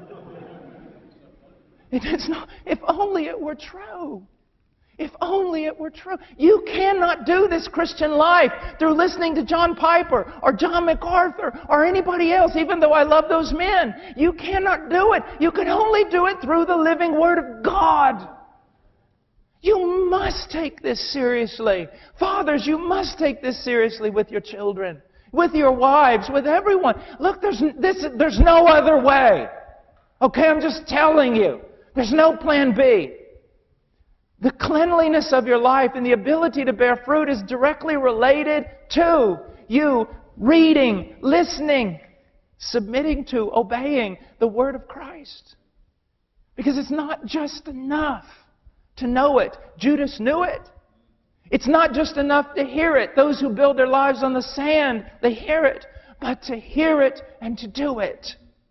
It's not, if only it were true. If only it were true. You cannot do this Christian life through listening to John Piper or John MacArthur or anybody else, even though I love those men. You cannot do it. You can only do it through the living Word of God. You must take this seriously. Fathers, you must take this seriously with your children, with your wives, with everyone. Look, there's, this, there's no other way. Okay, I'm just telling you. There's no plan B. The cleanliness of your life and the ability to bear fruit is directly related to you reading, listening, submitting to, obeying the Word of Christ. Because it's not just enough to know it. Judas knew it. It's not just enough to hear it. Those who build their lives on the sand, they hear it. But to hear it and to do it.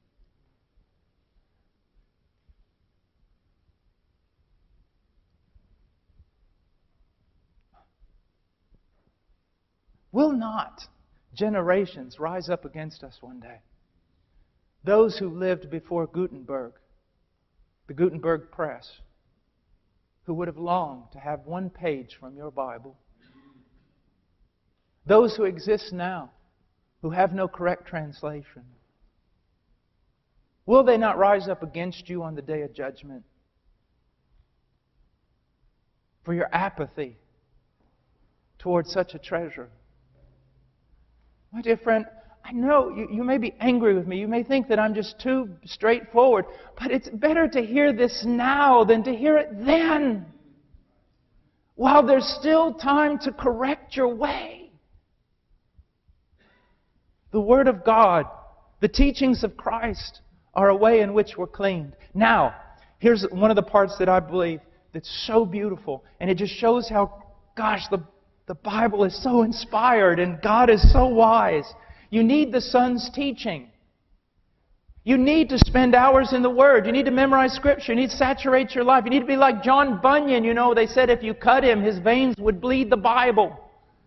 Will not generations rise up against us one day? Those who lived before Gutenberg, the Gutenberg press, who would have longed to have one page from your Bible. Those who exist now, who have no correct translation. Will they not rise up against you on the day of judgment? For your apathy towards such a treasure. My dear friend, I know you, you may be angry with me. You may think that I'm just too straightforward. But it's better to hear this now than to hear it then. While there's still time to correct your way. The Word of God, the teachings of Christ, are a way in which we're cleaned. Now, here's one of the parts that I believe that's so beautiful. And it just shows how, gosh, the, the Bible is so inspired and God is so wise. You need the Son's teaching. You need to spend hours in the Word. You need to memorize Scripture. You need to saturate your life. You need to be like John Bunyan. You know, they said if you cut him, his veins would bleed the Bible.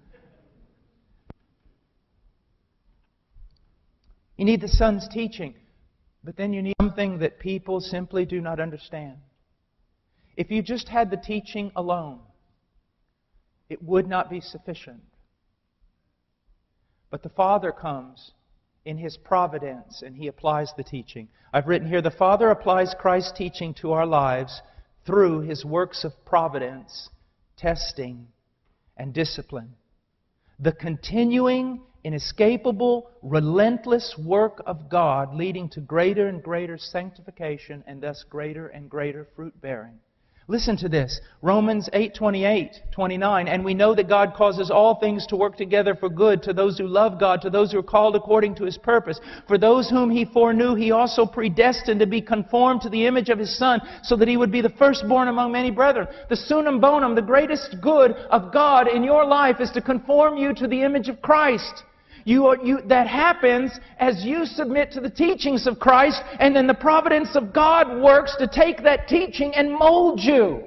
You need the Son's teaching. But then you need something that people simply do not understand. If you just had the teaching alone, it would not be sufficient. But the Father comes in His providence and He applies the teaching. I've written here, the Father applies Christ's teaching to our lives through His works of providence, testing, and discipline. The continuing, inescapable, relentless work of God leading to greater and greater sanctification and thus greater and greater fruit bearing. Listen to this. Romans eight twenty-eight, twenty-nine. And we know that God causes all things to work together for good to those who love God, to those who are called according to His purpose. For those whom He foreknew, He also predestined to be conformed to the image of His Son, so that He would be the firstborn among many brethren. The sunum bonum, the greatest good of God in your life is to conform you to the image of Christ. You are, you, that happens as you submit to the teachings of Christ, and then the providence of God works to take that teaching and mold you.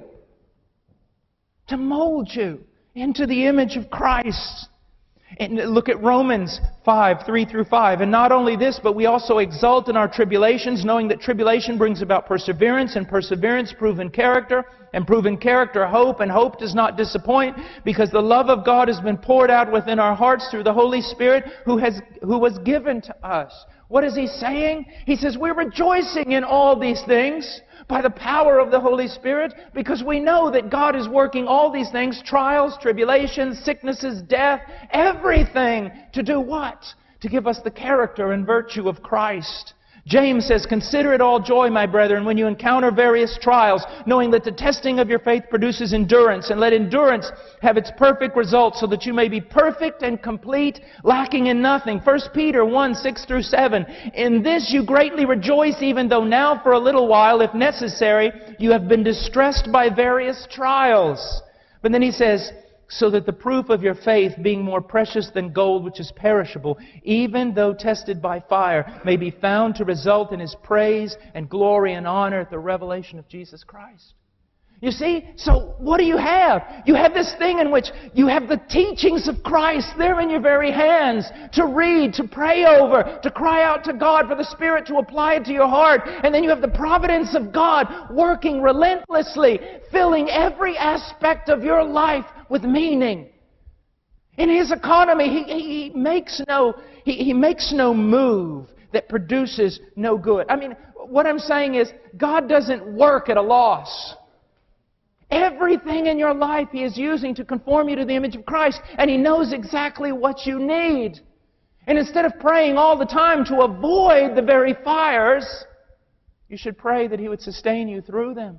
To mold you into the image of Christ. And look at Romans five, three through five. And not only this, but we also exult in our tribulations, knowing that tribulation brings about perseverance, and perseverance proven character, and proven character hope, and hope does not disappoint, because the love of God has been poured out within our hearts through the Holy Spirit who has who was given to us. What is he saying? He says we're rejoicing in all these things by the power of the Holy Spirit, because we know that God is working all these things, trials, tribulations, sicknesses, death, everything, to do what? To give us the character and virtue of Christ. James says, consider it all joy, my brethren, when you encounter various trials, knowing that the testing of your faith produces endurance, and let endurance have its perfect result, so that you may be perfect and complete, lacking in nothing. First Peter one, six through seven. In this you greatly rejoice, even though now for a little while, if necessary, you have been distressed by various trials. But then he says, so that the proof of your faith, being more precious than gold which is perishable, even though tested by fire, may be found to result in His praise and glory and honor at the revelation of Jesus Christ. You see? So what do you have? You have this thing in which you have the teachings of Christ there in your very hands to read, to pray over, to cry out to God for the Spirit to apply it to your heart. And then you have the providence of God working relentlessly, filling every aspect of your life with meaning. In His economy, He, he, he makes no he, he makes no move that produces no good. I mean, what I'm saying is, God doesn't work at a loss. Everything in your life He is using to conform you to the image of Christ, and He knows exactly what you need. And instead of praying all the time to avoid the very fires, you should pray that He would sustain you through them.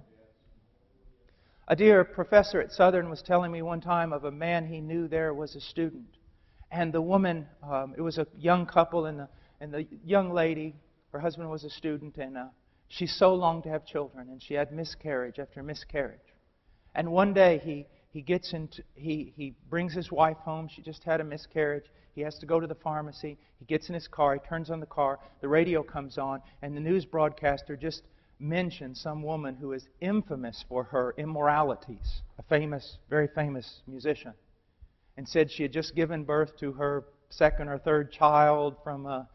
A dear professor at Southern was telling me one time of a man he knew there was a student. And the woman, um, it was a young couple, and the, and the young lady, her husband was a student, and uh, she so longed to have children, and she had miscarriage after miscarriage. And one day he, he gets into he, he brings his wife home. She just had a miscarriage. He has to go to the pharmacy. He gets in his car. He turns on the car. The radio comes on, and the news broadcaster just mentioned some woman who is infamous for her immoralities, a famous, very famous musician, and said she had just given birth to her second or third child from a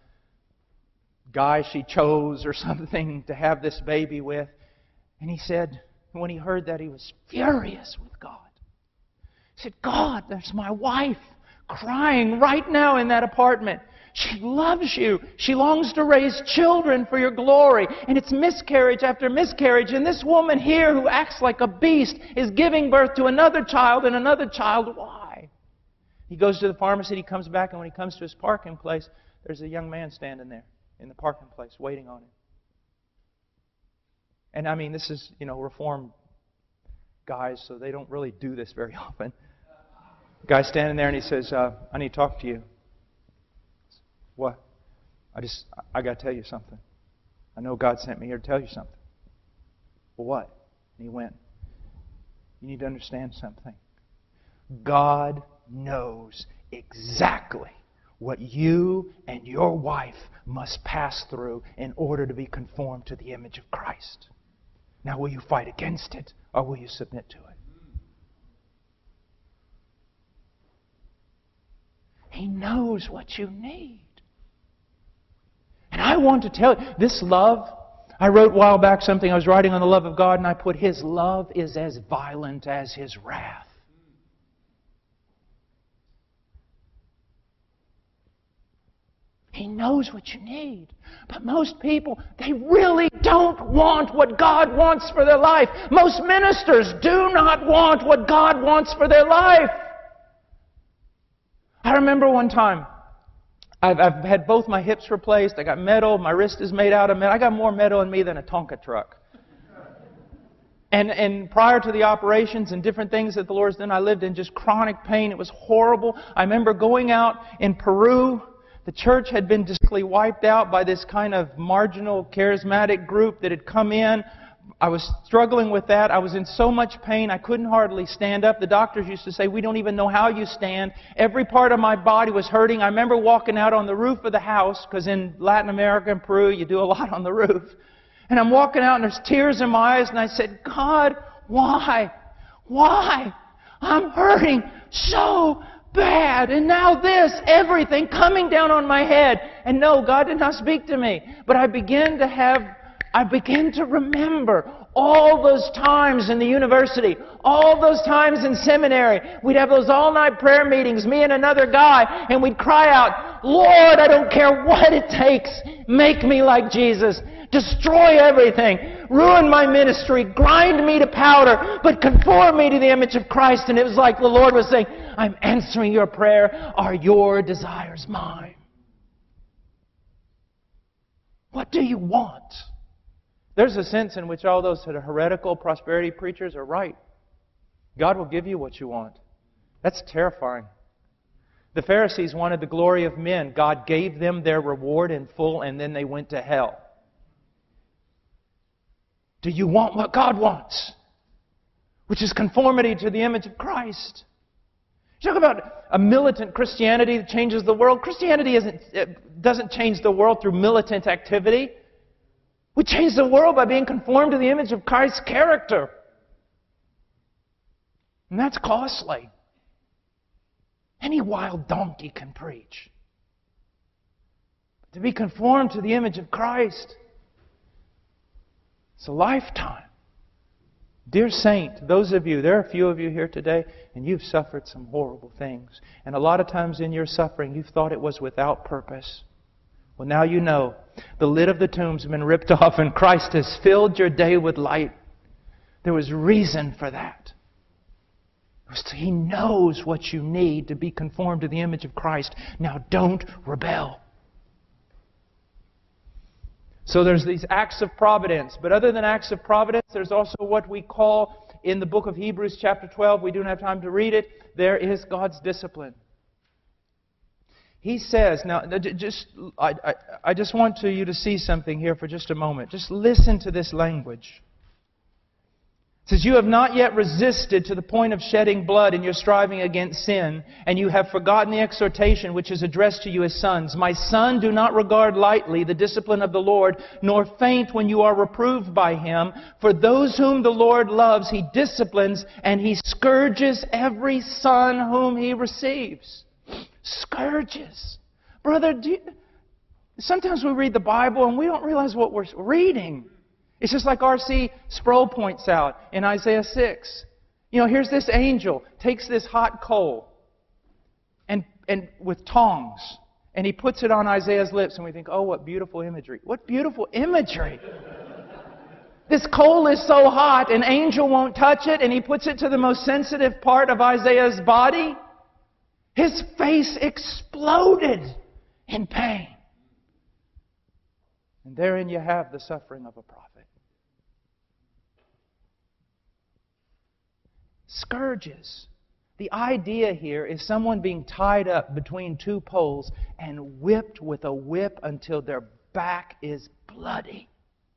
guy she chose or something to have this baby with. And he said, when he heard that, he was furious with God. He said, God, there's my wife crying right now in that apartment. She loves you. She longs to raise children for your glory. And it's miscarriage after miscarriage. And this woman here who acts like a beast is giving birth to another child and another child. Why? He goes to the pharmacy. He comes back. And when he comes to his parking place, there's a young man standing there in the parking place waiting on him. And I mean, this is, you know, Reformed guys, so they don't really do this very often. Guy's standing there and he says, uh, I need to talk to you. What? I just, I got to tell you something. I know God sent me here to tell you something. Well, what? And he went, you need to understand something. God knows exactly what you and your wife must pass through in order to be conformed to the image of Christ. Now, will you fight against it or will you submit to it? He knows what you need. And I want to tell you, this love, I wrote a while back something, I was writing on the love of God, and I put, His love is as violent as His wrath. He knows what you need. But most people, they really don't want what God wants for their life. Most ministers do not want what God wants for their life. I remember one time, I've, I've had both my hips replaced. I got metal. My wrist is made out of metal. I got more metal in me than a Tonka truck. And, and prior to the operations and different things that the Lord's done, I lived in just chronic pain. It was horrible. I remember going out in Peru. The church had been basically wiped out by this kind of marginal charismatic group that had come in. I was struggling with that. I was in so much pain, I couldn't hardly stand up. The doctors used to say, we don't even know how you stand. Every part of my body was hurting. I remember walking out on the roof of the house, because in Latin America and Peru, you do a lot on the roof. And I'm walking out and there's tears in my eyes, and I said, God, why? Why? I'm hurting so bad. And now this, everything coming down on my head. And no, God did not speak to me. But I began to have, I began to remember all those times in the university, all those times in seminary. We'd have those all-night prayer meetings, me and another guy, and we'd cry out, Lord, I don't care what it takes. Make me like Jesus. Destroy everything. Ruin my ministry. Grind me to powder. But conform me to the image of Christ. And it was like the Lord was saying, I'm answering your prayer. Are your desires mine? What do you want? There's a sense in which all those that are heretical prosperity preachers are right. God will give you what you want. That's terrifying. The Pharisees wanted the glory of men. God gave them their reward in full, and then they went to hell. Do you want what God wants? Which is conformity to the image of Christ. You talk about a militant Christianity that changes the world. Christianity isn't, it doesn't change the world through militant activity. We change the world by being conformed to the image of Christ's character. And that's costly. Any wild donkey can preach. But to be conformed to the image of Christ, it's a lifetime. Dear saint, those of you, there are a few of you here today, and you've suffered some horrible things. And a lot of times in your suffering, you've thought it was without purpose. Well, now you know. The lid of the tomb's been ripped off, and Christ has filled your day with light. There was reason for that. He knows what you need to be conformed to the image of Christ. Now don't rebel. So there's these acts of providence. But other than acts of providence, there's also what we call, in the book of Hebrews chapter twelve, we don't have time to read it, there is God's discipline. He says, now, just I, I, I just want to, you to see something here for just a moment. Just listen to this language. It says, you have not yet resisted to the point of shedding blood in your striving against sin, and you have forgotten the exhortation which is addressed to you as sons. My son, do not regard lightly the discipline of the Lord, nor faint when you are reproved by Him. For those whom the Lord loves, He disciplines, and He scourges every son whom He receives. Scourges. Brother, do you, sometimes we read the Bible and we don't realize what we're reading. It's just like R C Sproul points out in Isaiah six. You know, here's this angel, takes this hot coal and, and with tongs, and he puts it on Isaiah's lips, and we think, oh, what beautiful imagery. What beautiful imagery. This coal is so hot, an angel won't touch it, and he puts it to the most sensitive part of Isaiah's body. His face exploded. in pain. And therein you have the suffering of a prophet. Scourges. The idea here is someone being tied up between two poles and whipped with a whip until their back is bloody.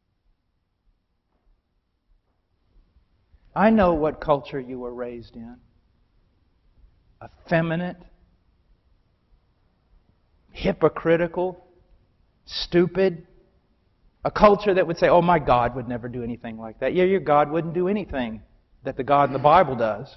I know what culture you were raised in. Effeminate, hypocritical, stupid. A culture that would say, oh, my God would never do anything like that. Yeah, your God wouldn't do anything that the God in the Bible does.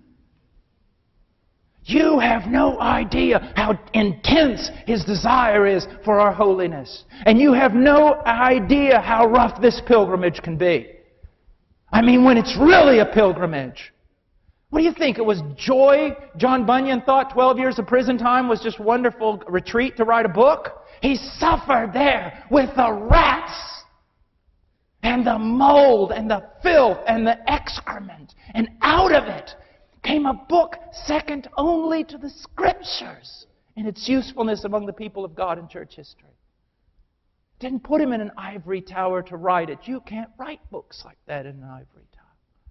You have no idea how intense His desire is for our holiness. And you have no idea how rough this pilgrimage can be. I mean, when it's really a pilgrimage. What do you think? It was joy? John Bunyan thought twelve years of prison time was just wonderful retreat to write a book? He suffered there with the rats and the mold and the filth and the excrement. And out of it came a book second only to the Scriptures in its usefulness among the people of God in church history. Didn't put him in an ivory tower to write it. You can't write books like that in an ivory tower.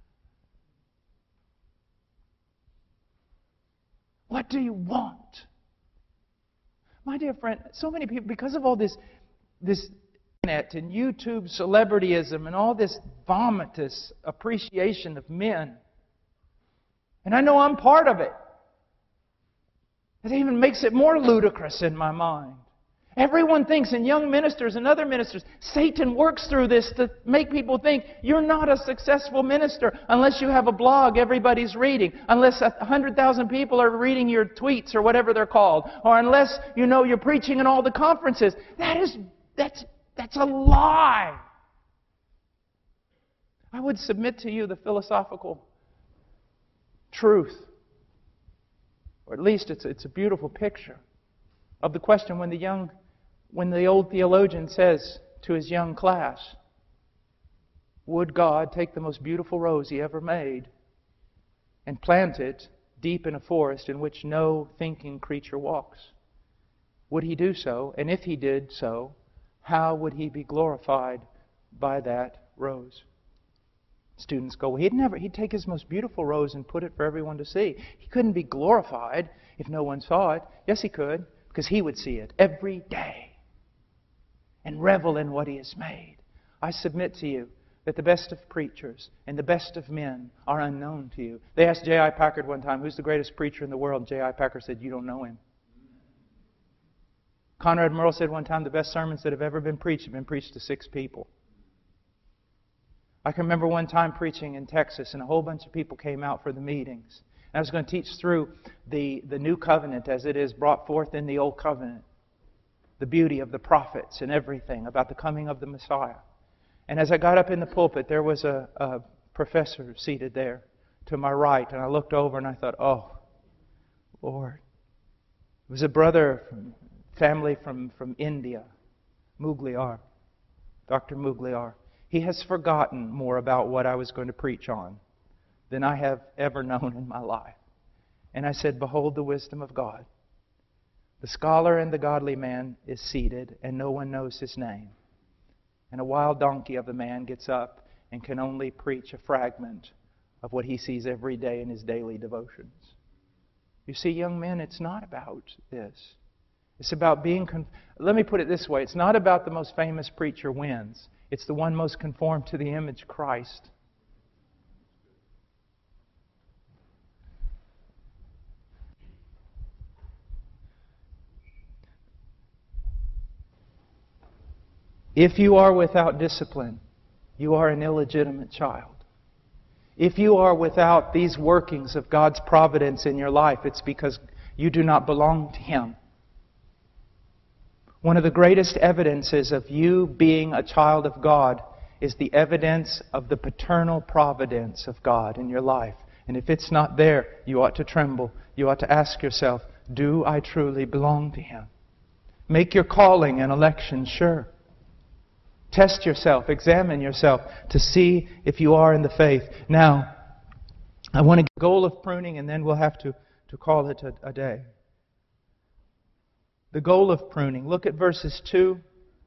What do you want? My dear friend, so many people, because of all this, this internet and YouTube celebrityism and all this vomitous appreciation of men, and I know I'm part of it. It even makes it more ludicrous in my mind. Everyone thinks, and young ministers and other ministers, Satan works through this to make people think you're not a successful minister unless you have a blog everybody's reading, unless one hundred thousand people are reading your tweets or whatever they're called, or unless you know you're preaching in all the conferences. That is, that's, that's a lie. I would submit to you the philosophical truth, or at least it's, it's a beautiful picture of the question when the young, when the old theologian says to his young class, would God take the most beautiful rose He ever made and plant it deep in a forest in which no thinking creature walks? Would He do so? And if He did so, how would He be glorified by that rose? Students go, well, he'd never, he'd take His most beautiful rose and put it for everyone to see. He couldn't be glorified if no one saw it. Yes, He could, because He would see it every day and revel in what He has made. I submit to you that the best of preachers and the best of men are unknown to you. They asked J I Packard one time, who's the greatest preacher in the world? J I Packard said, you don't know him. Conrad Merle said one time, the best sermons that have ever been preached have been preached to six people. I can remember one time preaching in Texas, and a whole bunch of people came out for the meetings. And I was going to teach through the, the new covenant as it is brought forth in the old covenant. The beauty of the prophets and everything about the coming of the Messiah. And as I got up in the pulpit, there was a, a professor seated there to my right. And I looked over and I thought, oh, Lord. It was a brother, from, family from, from India, Mugliar, Doctor Mugliar. He has forgotten more about what I was going to preach on than I have ever known in my life. And I said, behold the wisdom of God. The scholar and the godly man is seated, and no one knows his name. And a wild donkey of a man gets up and can only preach a fragment of what he sees every day in his daily devotions. You see, young men, it's not about this. It's about being... Conf- Let me put it this way. It's not about the most famous preacher wins. It's the one most conformed to the image of Christ. If you are without discipline, you are an illegitimate child. If you are without these workings of God's providence in your life, it's because you do not belong to Him. One of the greatest evidences of you being a child of God is the evidence of the paternal providence of God in your life. And if it's not there, you ought to tremble. You ought to ask yourself, do I truly belong to Him? Make your calling and election sure. Test yourself, examine yourself to see if you are in the faith. Now, I want to get a goal of pruning, and then we'll have to, to call it a, a day. The goal of pruning. Look at verses two.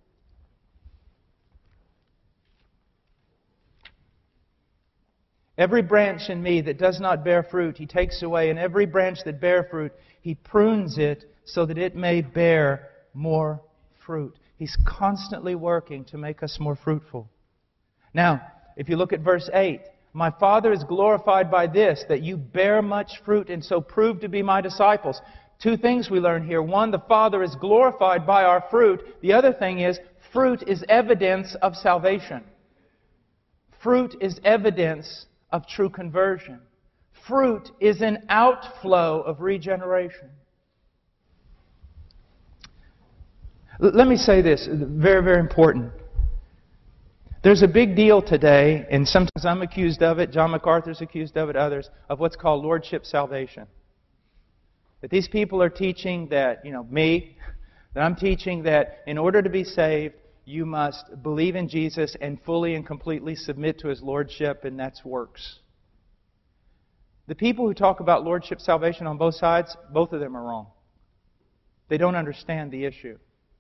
Every branch in me that does not bear fruit, He takes away, and every branch that bear fruit, He prunes it so that it may bear more fruit. He's constantly working to make us more fruitful. Now, if you look at verse eight, my Father is glorified by this, that you bear much fruit and so prove to be my disciples. Two things we learn here. One, the Father is glorified by our fruit. The other thing is, fruit is evidence of salvation. Fruit is evidence of true conversion. Fruit is an outflow of regeneration. Let me say this, very, very important. There's a big deal today, and sometimes I'm accused of it, John MacArthur's accused of it, others, of what's called lordship salvation. That these people are teaching that, you know, me, that I'm teaching that in order to be saved, you must believe in Jesus and fully and completely submit to His lordship, and that's works. The people who talk about lordship salvation on both sides, both of them are wrong. They don't understand the issue.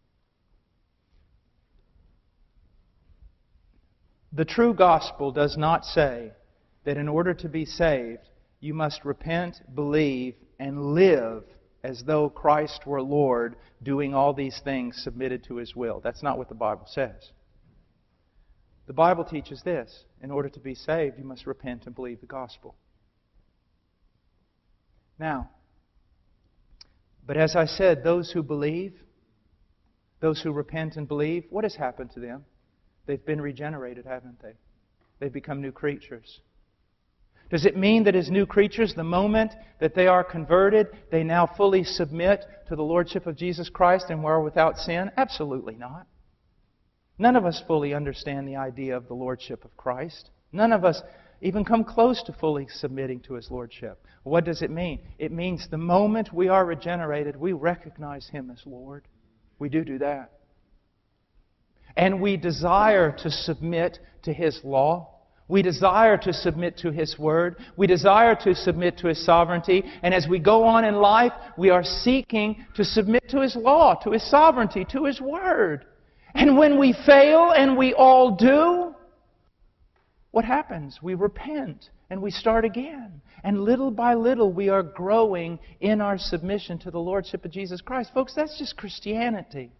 The true gospel does not say that in order to be saved, you must repent, believe, and live as though Christ were Lord, doing all these things submitted to His will. That's not what the Bible says. The Bible teaches this: in order to be saved, you must repent and believe the gospel. Now, but as I said, those who believe, those who repent and believe, what has happened to them? They've been regenerated, haven't they? They've become new creatures. Does it mean that as new creatures, the moment that they are converted, they now fully submit to the Lordship of Jesus Christ and are without sin? Absolutely not. None of us fully understand the idea of the Lordship of Christ. None of us even come close to fully submitting to His Lordship. What does it mean? It means the moment we are regenerated, we recognize Him as Lord. We do do that. And we desire to submit to His law. We desire to submit to His Word. We desire to submit to His sovereignty. And as we go on in life, we are seeking to submit to His law, to His sovereignty, to His Word. And when we fail, and we all do, what happens? We repent and we start again. And little by little, we are growing in our submission to the Lordship of Jesus Christ. Folks, that's just Christianity.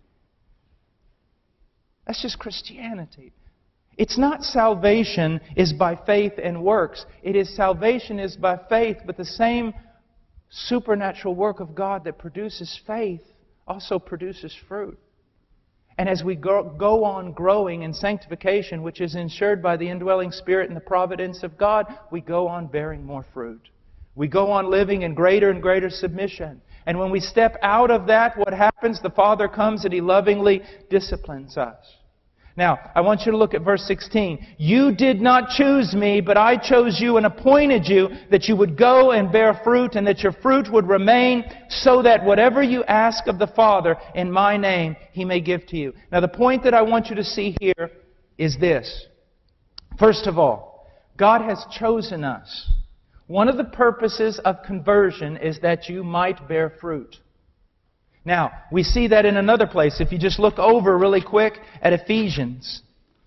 That's just Christianity. It's not salvation is by faith and works. It is salvation is by faith, but the same supernatural work of God that produces faith also produces fruit. And as we go, go on growing in sanctification, which is ensured by the indwelling Spirit and the providence of God, we go on bearing more fruit. We go on living in greater and greater submission. And when we step out of that, what happens? The Father comes and He lovingly disciplines us. Now, I want you to look at verse sixteen. You did not choose me, but I chose you and appointed you that you would go and bear fruit and that your fruit would remain, so that whatever you ask of the Father in my name, He may give to you. Now, the point that I want you to see here is this. First of all, God has chosen us. One of the purposes of conversion is that you might bear fruit. Now, we see that in another place. If you just look over really quick at Ephesians.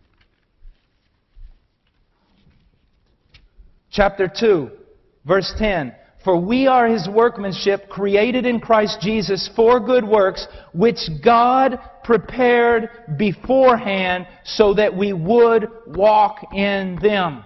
Chapter two, verse ten. For we are His workmanship, created in Christ Jesus for good works, which God prepared beforehand so that we would walk in them.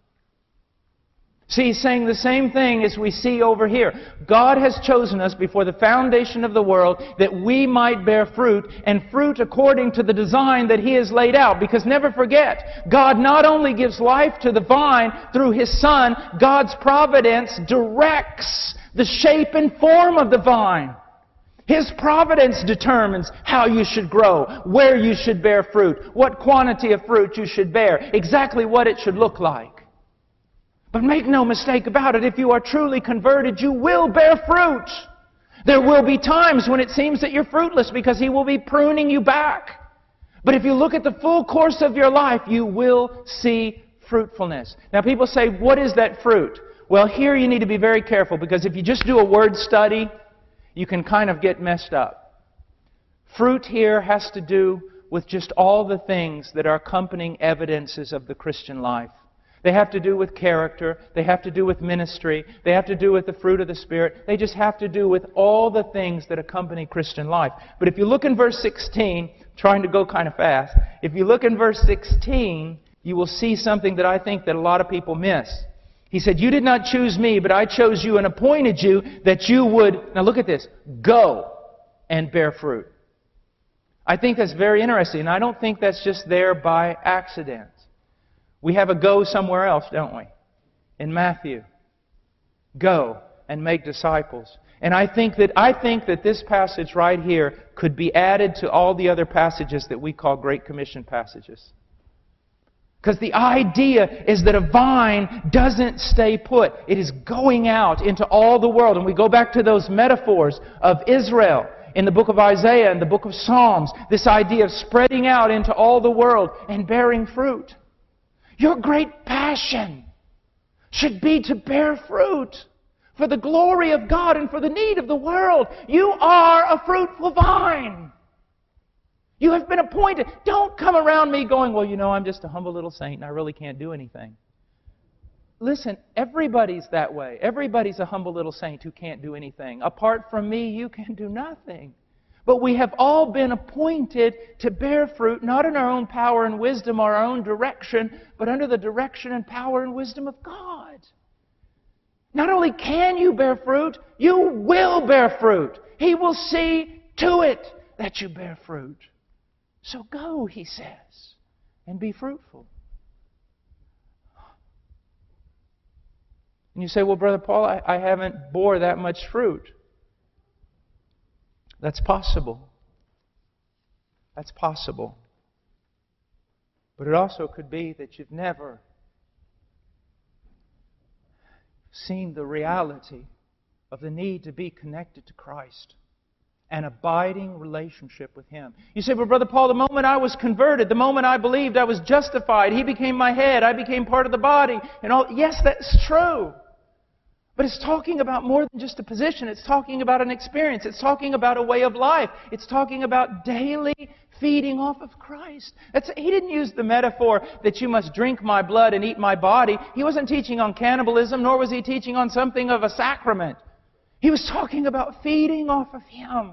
See, He's saying the same thing as we see over here. God has chosen us before the foundation of the world that we might bear fruit, and fruit according to the design that He has laid out. Because never forget, God not only gives life to the vine through His Son, God's providence directs the shape and form of the vine. His providence determines how you should grow, where you should bear fruit, what quantity of fruit you should bear, exactly what it should look like. But make no mistake about it, if you are truly converted, you will bear fruit. There will be times when it seems that you're fruitless because He will be pruning you back. But if you look at the full course of your life, you will see fruitfulness. Now people say, what is that fruit? Well, here you need to be very careful, because if you just do a word study, you can kind of get messed up. Fruit here has to do with just all the things that are accompanying evidences of the Christian life. They have to do with character. They have to do with ministry. They have to do with the fruit of the Spirit. They just have to do with all the things that accompany Christian life. But if you look in verse sixteen, trying to go kind of fast, if you look in verse sixteen, you will see something that I think that a lot of people miss. He said, "You did not choose me, but I chose you and appointed you that you would," now look at this, "go and bear fruit." I think that's very interesting, and I don't think that's just there by accident. We have a go somewhere else, don't we? In Matthew. Go and make disciples. And I think that I think that this passage right here could be added to all the other passages that we call Great Commission passages. Because the idea is that a vine doesn't stay put. It is going out into all the world. And we go back to those metaphors of Israel in the book of Isaiah and the book of Psalms. This idea of spreading out into all the world and bearing fruit. Your great passion should be to bear fruit for the glory of God and for the need of the world. You are a fruitful vine. You have been appointed. Don't come around me going, "Well, you know, I'm just a humble little saint and I really can't do anything." Listen, everybody's that way. Everybody's a humble little saint who can't do anything. Apart from me, you can do nothing. But we have all been appointed to bear fruit, not in our own power and wisdom or our own direction, but under the direction and power and wisdom of God. Not only can you bear fruit, you will bear fruit. He will see to it that you bear fruit. So go, He says, and be fruitful. And you say, "Well, Brother Paul, I, I haven't bore that much fruit." That's possible. That's possible. But it also could be that you've never seen the reality of the need to be connected to Christ. An abiding relationship with Him. You say, "Well, Brother Paul, the moment I was converted, the moment I believed I was justified, He became my head, I became part of the body." And all, yes, that's true. But it's talking about more than just a position. It's talking about an experience. It's talking about a way of life. It's talking about daily feeding off of Christ. That's, he didn't use the metaphor that you must drink my blood and eat my body. He wasn't teaching on cannibalism, nor was He teaching on something of a sacrament. He was talking about feeding off of Him.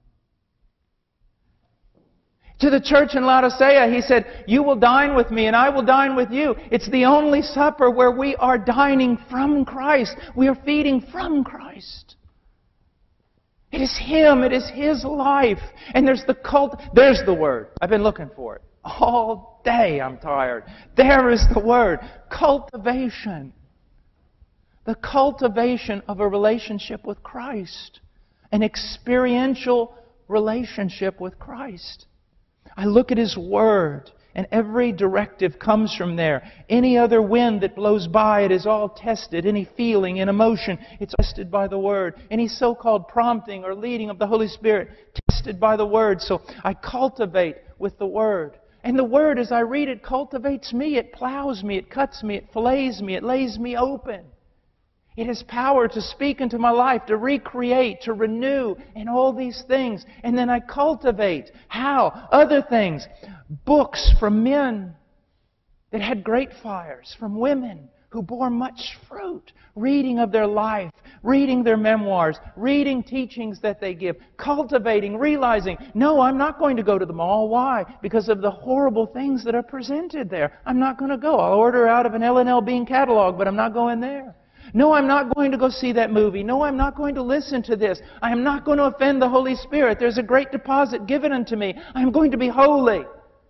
To the church in Laodicea, He said, "You will dine with me and I will dine with you." It's the only supper where we are dining from Christ. We are feeding from Christ. It is Him. It is His life. And there's the cult. There's the word. I've been looking for it. All day I'm tired. There is the word. Cultivation. The cultivation of a relationship with Christ. An experiential relationship with Christ. I look at His Word, and every directive comes from there. Any other wind that blows by, it is all tested. Any feeling and emotion, it's tested by the Word. Any so-called prompting or leading of the Holy Spirit, tested by the Word. So I cultivate with the Word. And the Word, as I read it, cultivates me. It plows me. It cuts me. It fillets me. It lays me open. It has power to speak into my life, to recreate, to renew, and all these things. And then I cultivate. How? Other things. Books from men that had great fires, from women who bore much fruit. Reading of their life, reading their memoirs, reading teachings that they give, cultivating, realizing, no, I'm not going to go to the mall. Why? Because of the horrible things that are presented there. I'm not going to go. I'll order out of an L and L Bean catalog, but I'm not going there. No, I'm not going to go see that movie. No, I'm not going to listen to this. I am not going to offend the Holy Spirit. There's a great deposit given unto me. I am going to be holy.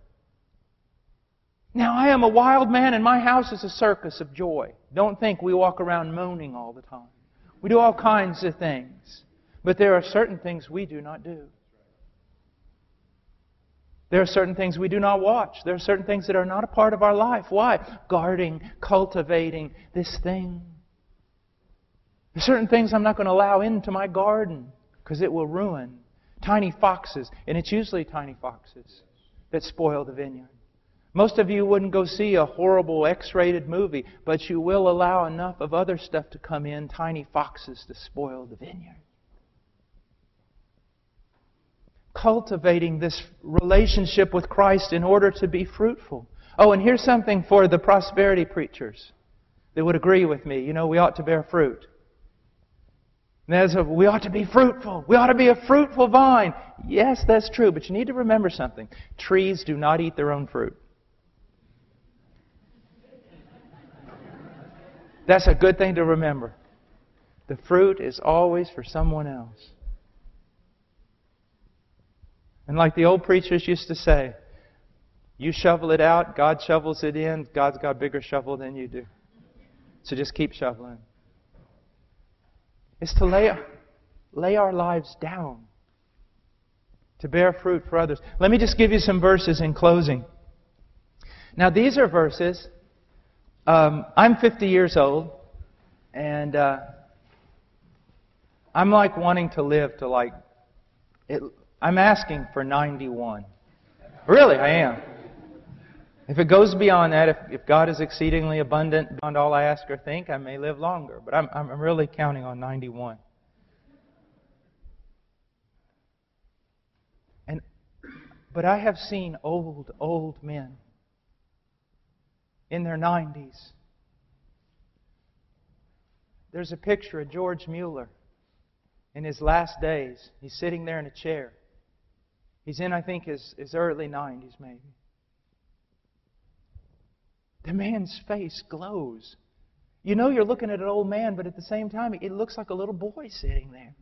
Now, I am a wild man and my house is a circus of joy. Don't think we walk around moaning all the time. We do all kinds of things. But there are certain things we do not do. There are certain things we do not watch. There are certain things that are not a part of our life. Why? Guarding, cultivating this thing. There are certain things I'm not going to allow into my garden because it will ruin. Tiny foxes, and it's usually tiny foxes that spoil the vineyard. Most of you wouldn't go see a horrible X-rated movie, but you will allow enough of other stuff to come in, tiny foxes, to spoil the vineyard. cultivating this relationship with Christ in order to be fruitful. Oh, and here's something for the prosperity preachers that would agree with me. You know, we ought to bear fruit. And there's a, we ought to be fruitful. We ought to be a fruitful vine. Yes, that's true, but you need to remember something. Trees do not eat their own fruit. That's a good thing to remember. The fruit is always for someone else. And like the old preachers used to say, you shovel it out, God shovels it in. God's got a bigger shovel than you do. So just keep shoveling. It's to lay, lay our lives down, to bear fruit for others. Let me just give you some verses in closing. Now, these are verses. Um, I'm fifty years old, and uh, I'm like wanting to live to like... It, I'm asking for ninety-one. Really, I am. If it goes beyond that, if, if God is exceedingly abundant beyond all I ask or think, I may live longer. But I'm, I'm really counting on ninety-one. And, but I have seen old, old men in their nineties. There's a picture of George Mueller in his last days. He's sitting there in a chair. He's in, I think, his, his early nineties, maybe. The man's face glows. You know you're looking at an old man, but at the same time, it looks like a little boy sitting there.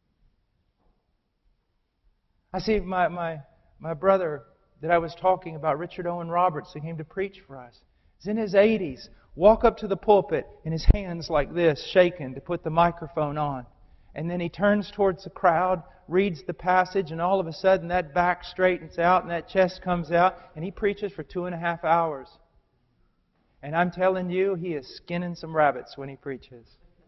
I see my, my, my brother that I was talking about, Richard Owen Roberts, who came to preach for us. He's in his eighties, walk up to the pulpit, and his hands like this, shaking to put the microphone on. And then he turns towards the crowd, reads the passage, and all of a sudden that back straightens out and that chest comes out, and he preaches for two and a half hours. And I'm telling you, he is skinning some rabbits when he preaches.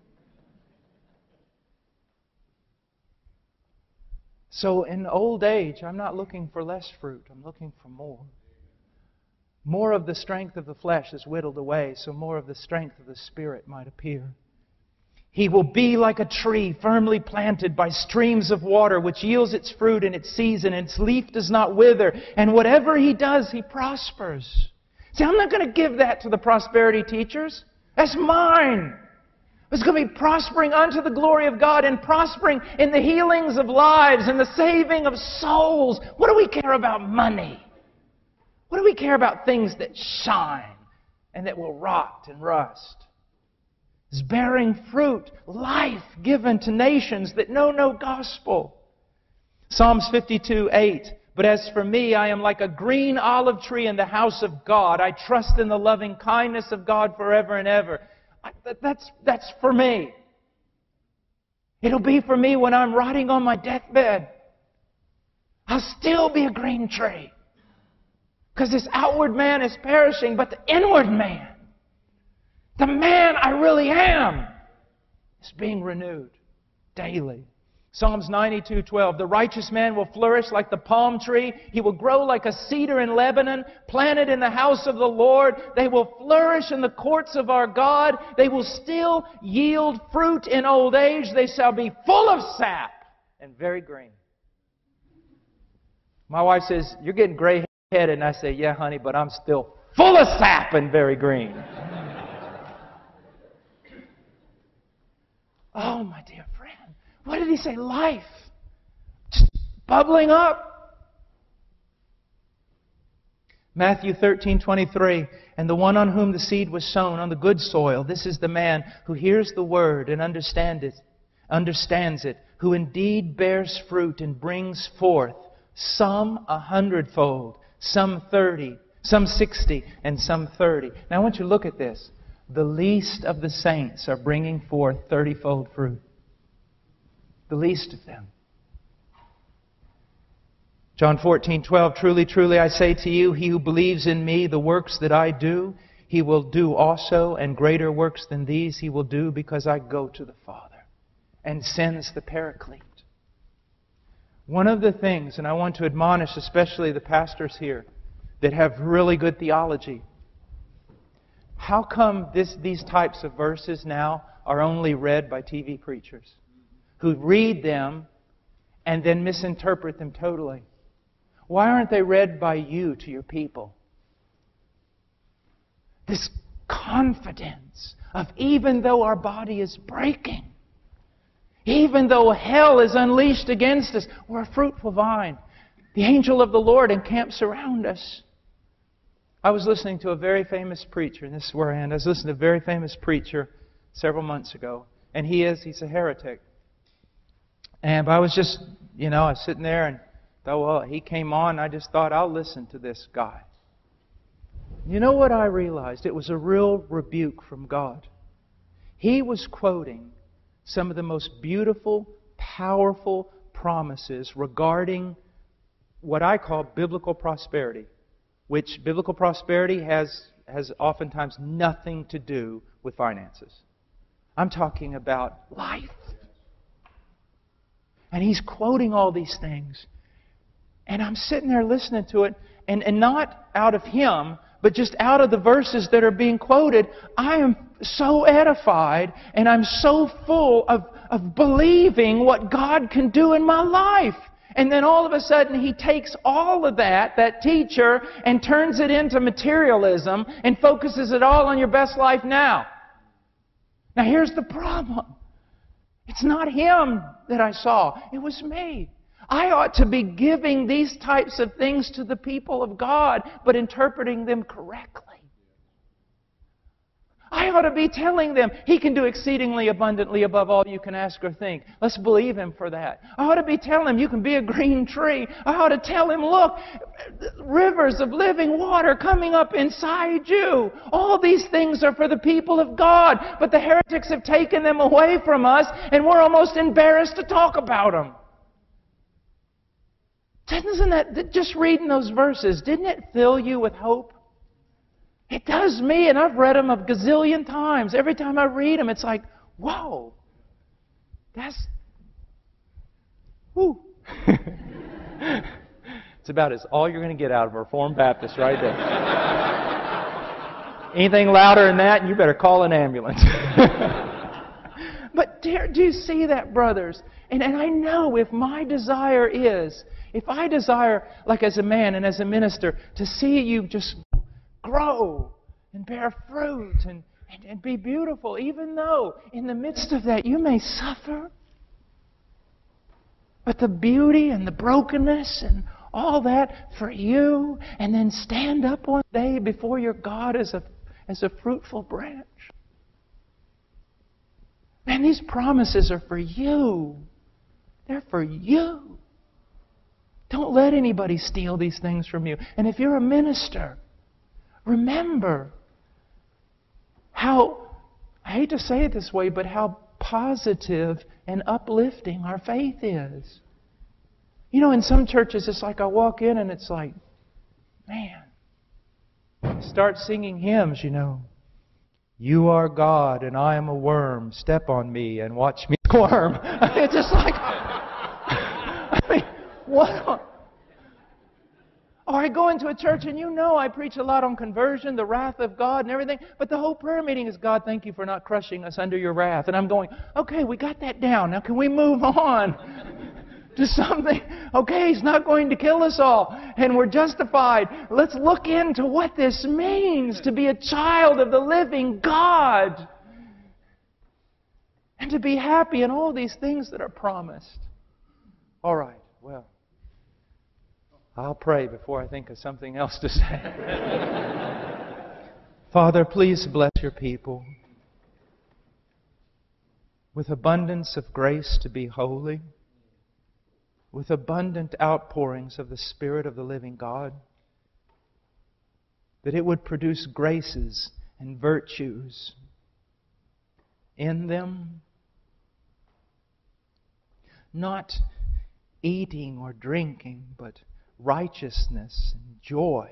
So in old age, I'm not looking for less fruit. I'm looking for more. More of the strength of the flesh is whittled away, so more of the strength of the Spirit might appear. He will be like a tree firmly planted by streams of water, which yields its fruit in its season, and its leaf does not wither. And whatever he does, he prospers. See, I'm not going to give that to the prosperity teachers. That's mine. It's going to be prospering unto the glory of God and prospering in the healings of lives and the saving of souls. What do we care about money? What do we care about things that shine and that will rot and rust? It's bearing fruit, life given to nations that know no gospel. Psalms fifty-two eight. But as for me, I am like a green olive tree in the house of God. I trust in the loving kindness of God forever and ever. I, that, that's, that's for me. It'll be for me when I'm rotting on my deathbed. I'll still be a green tree. Because this outward man is perishing, but the inward man, the man I really am, is being renewed daily. Psalms ninety-two twelve. The righteous man will flourish like the palm tree. He will grow like a cedar in Lebanon, planted in the house of the Lord. They will flourish in the courts of our God. They will still yield fruit in old age. They shall be full of sap and very green. My wife says, "You're getting gray-headed." And I say, "Yeah, honey, but I'm still full of sap and very green." Oh, my dear friend. What did he say? Life. Just bubbling up. Matthew thirteen twenty-three. And the one on whom the seed was sown on the good soil, this is the man who hears the word and understands it, understands it, who indeed bears fruit and brings forth some a hundredfold, some thirty, some sixty, and some thirty. Now I want you to look at this. The least of the saints are bringing forth thirty-fold fruit. The least of them. John fourteen twelve. Truly, truly, I say to you, he who believes in me, the works that I do, he will do also, and greater works than these he will do, because I go to the Father, and sends the Paraclete. One of the things, and I want to admonish especially the pastors here that have really good theology, how come this, these types of verses now are only read by T V preachers who read them and then misinterpret them totally? Why aren't they read by you to your people? This confidence of even though our body is breaking, even though hell is unleashed against us, we're a fruitful vine. The angel of the Lord encamps around us. I was listening to a very famous preacher, and this is where I end. I was listening to a very famous preacher several months ago, and he is, he's a heretic. And I was just, you know, I was sitting there and thought, well, he came on, and I just thought, I'll listen to this guy. You know what I realized? It was a real rebuke from God. He was quoting some of the most beautiful, powerful promises regarding what I call biblical prosperity, which biblical prosperity has, has oftentimes nothing to do with finances. I'm talking about life. And he's quoting all these things. And I'm sitting there listening to it, and, and not out of him, but just out of the verses that are being quoted, I am so edified and I'm so full of, of believing what God can do in my life. And then all of a sudden He takes all of that, that teacher, and turns it into materialism and focuses it all on your best life now. Now here's the problem. It's not him that I saw. It was me. I ought to be giving these types of things to the people of God, but interpreting them correctly. I ought to be telling them He can do exceedingly abundantly above all you can ask or think. Let's believe Him for that. I ought to be telling them you can be a green tree. I ought to tell him, look, rivers of living water coming up inside you. All these things are for the people of God, but the heretics have taken them away from us, and we're almost embarrassed to talk about them. Isn't that, just reading those verses, didn't it fill you with hope? It does me, and I've read them a gazillion times. Every time I read them, it's like, whoa, that's, whoo. It's about as all you're going to get out of a Reformed Baptist right there. Anything louder than that, and you better call an ambulance. But do, do you see that, brothers? And, and I know if my desire is, if I desire, like as a man and as a minister, to see you just grow and bear fruit and, and, and be beautiful, even though in the midst of that you may suffer. But the beauty and the brokenness and all that for you, and then stand up one day before your God as a, as a fruitful branch. Man, these promises are for you. They're for you. Don't let anybody steal these things from you. And if you're a minister, remember how, I hate to say it this way, but how positive and uplifting our faith is. You know, in some churches, it's like I walk in and it's like, man, start singing hymns, you know. You are God and I am a worm. Step on me and watch me squirm. It's just like, I mean, what? Or I go into a church and you know I preach a lot on conversion, the wrath of God and everything, but the whole prayer meeting is, God, thank you for not crushing us under your wrath. And I'm going, okay, we got that down. Now can we move on to something? Okay, He's not going to kill us all. And we're justified. Let's look into what this means to be a child of the living God. And to be happy in all these things that are promised. All right, well, I'll pray before I think of something else to say. Father, please bless your people with abundance of grace to be holy, with abundant outpourings of the Spirit of the living God, that it would produce graces and virtues in them, not eating or drinking, but righteousness and joy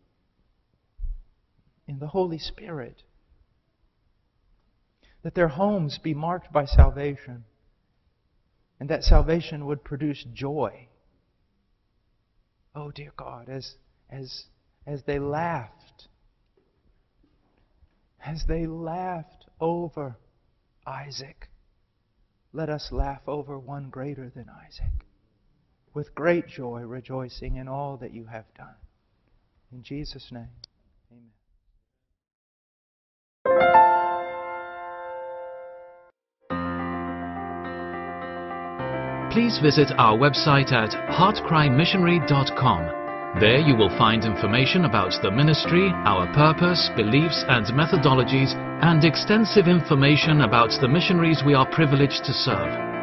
in the Holy Spirit. That their homes be marked by salvation, and that salvation would produce joy. Oh dear God, as as as they laughed, as they laughed over Isaac, let us laugh over one greater than Isaac. with great joy, rejoicing in all that you have done. In Jesus' name, amen. Please visit our website at heart cry missionary dot com. There you will find information about the ministry, our purpose, beliefs and methodologies, and extensive information about the missionaries we are privileged to serve.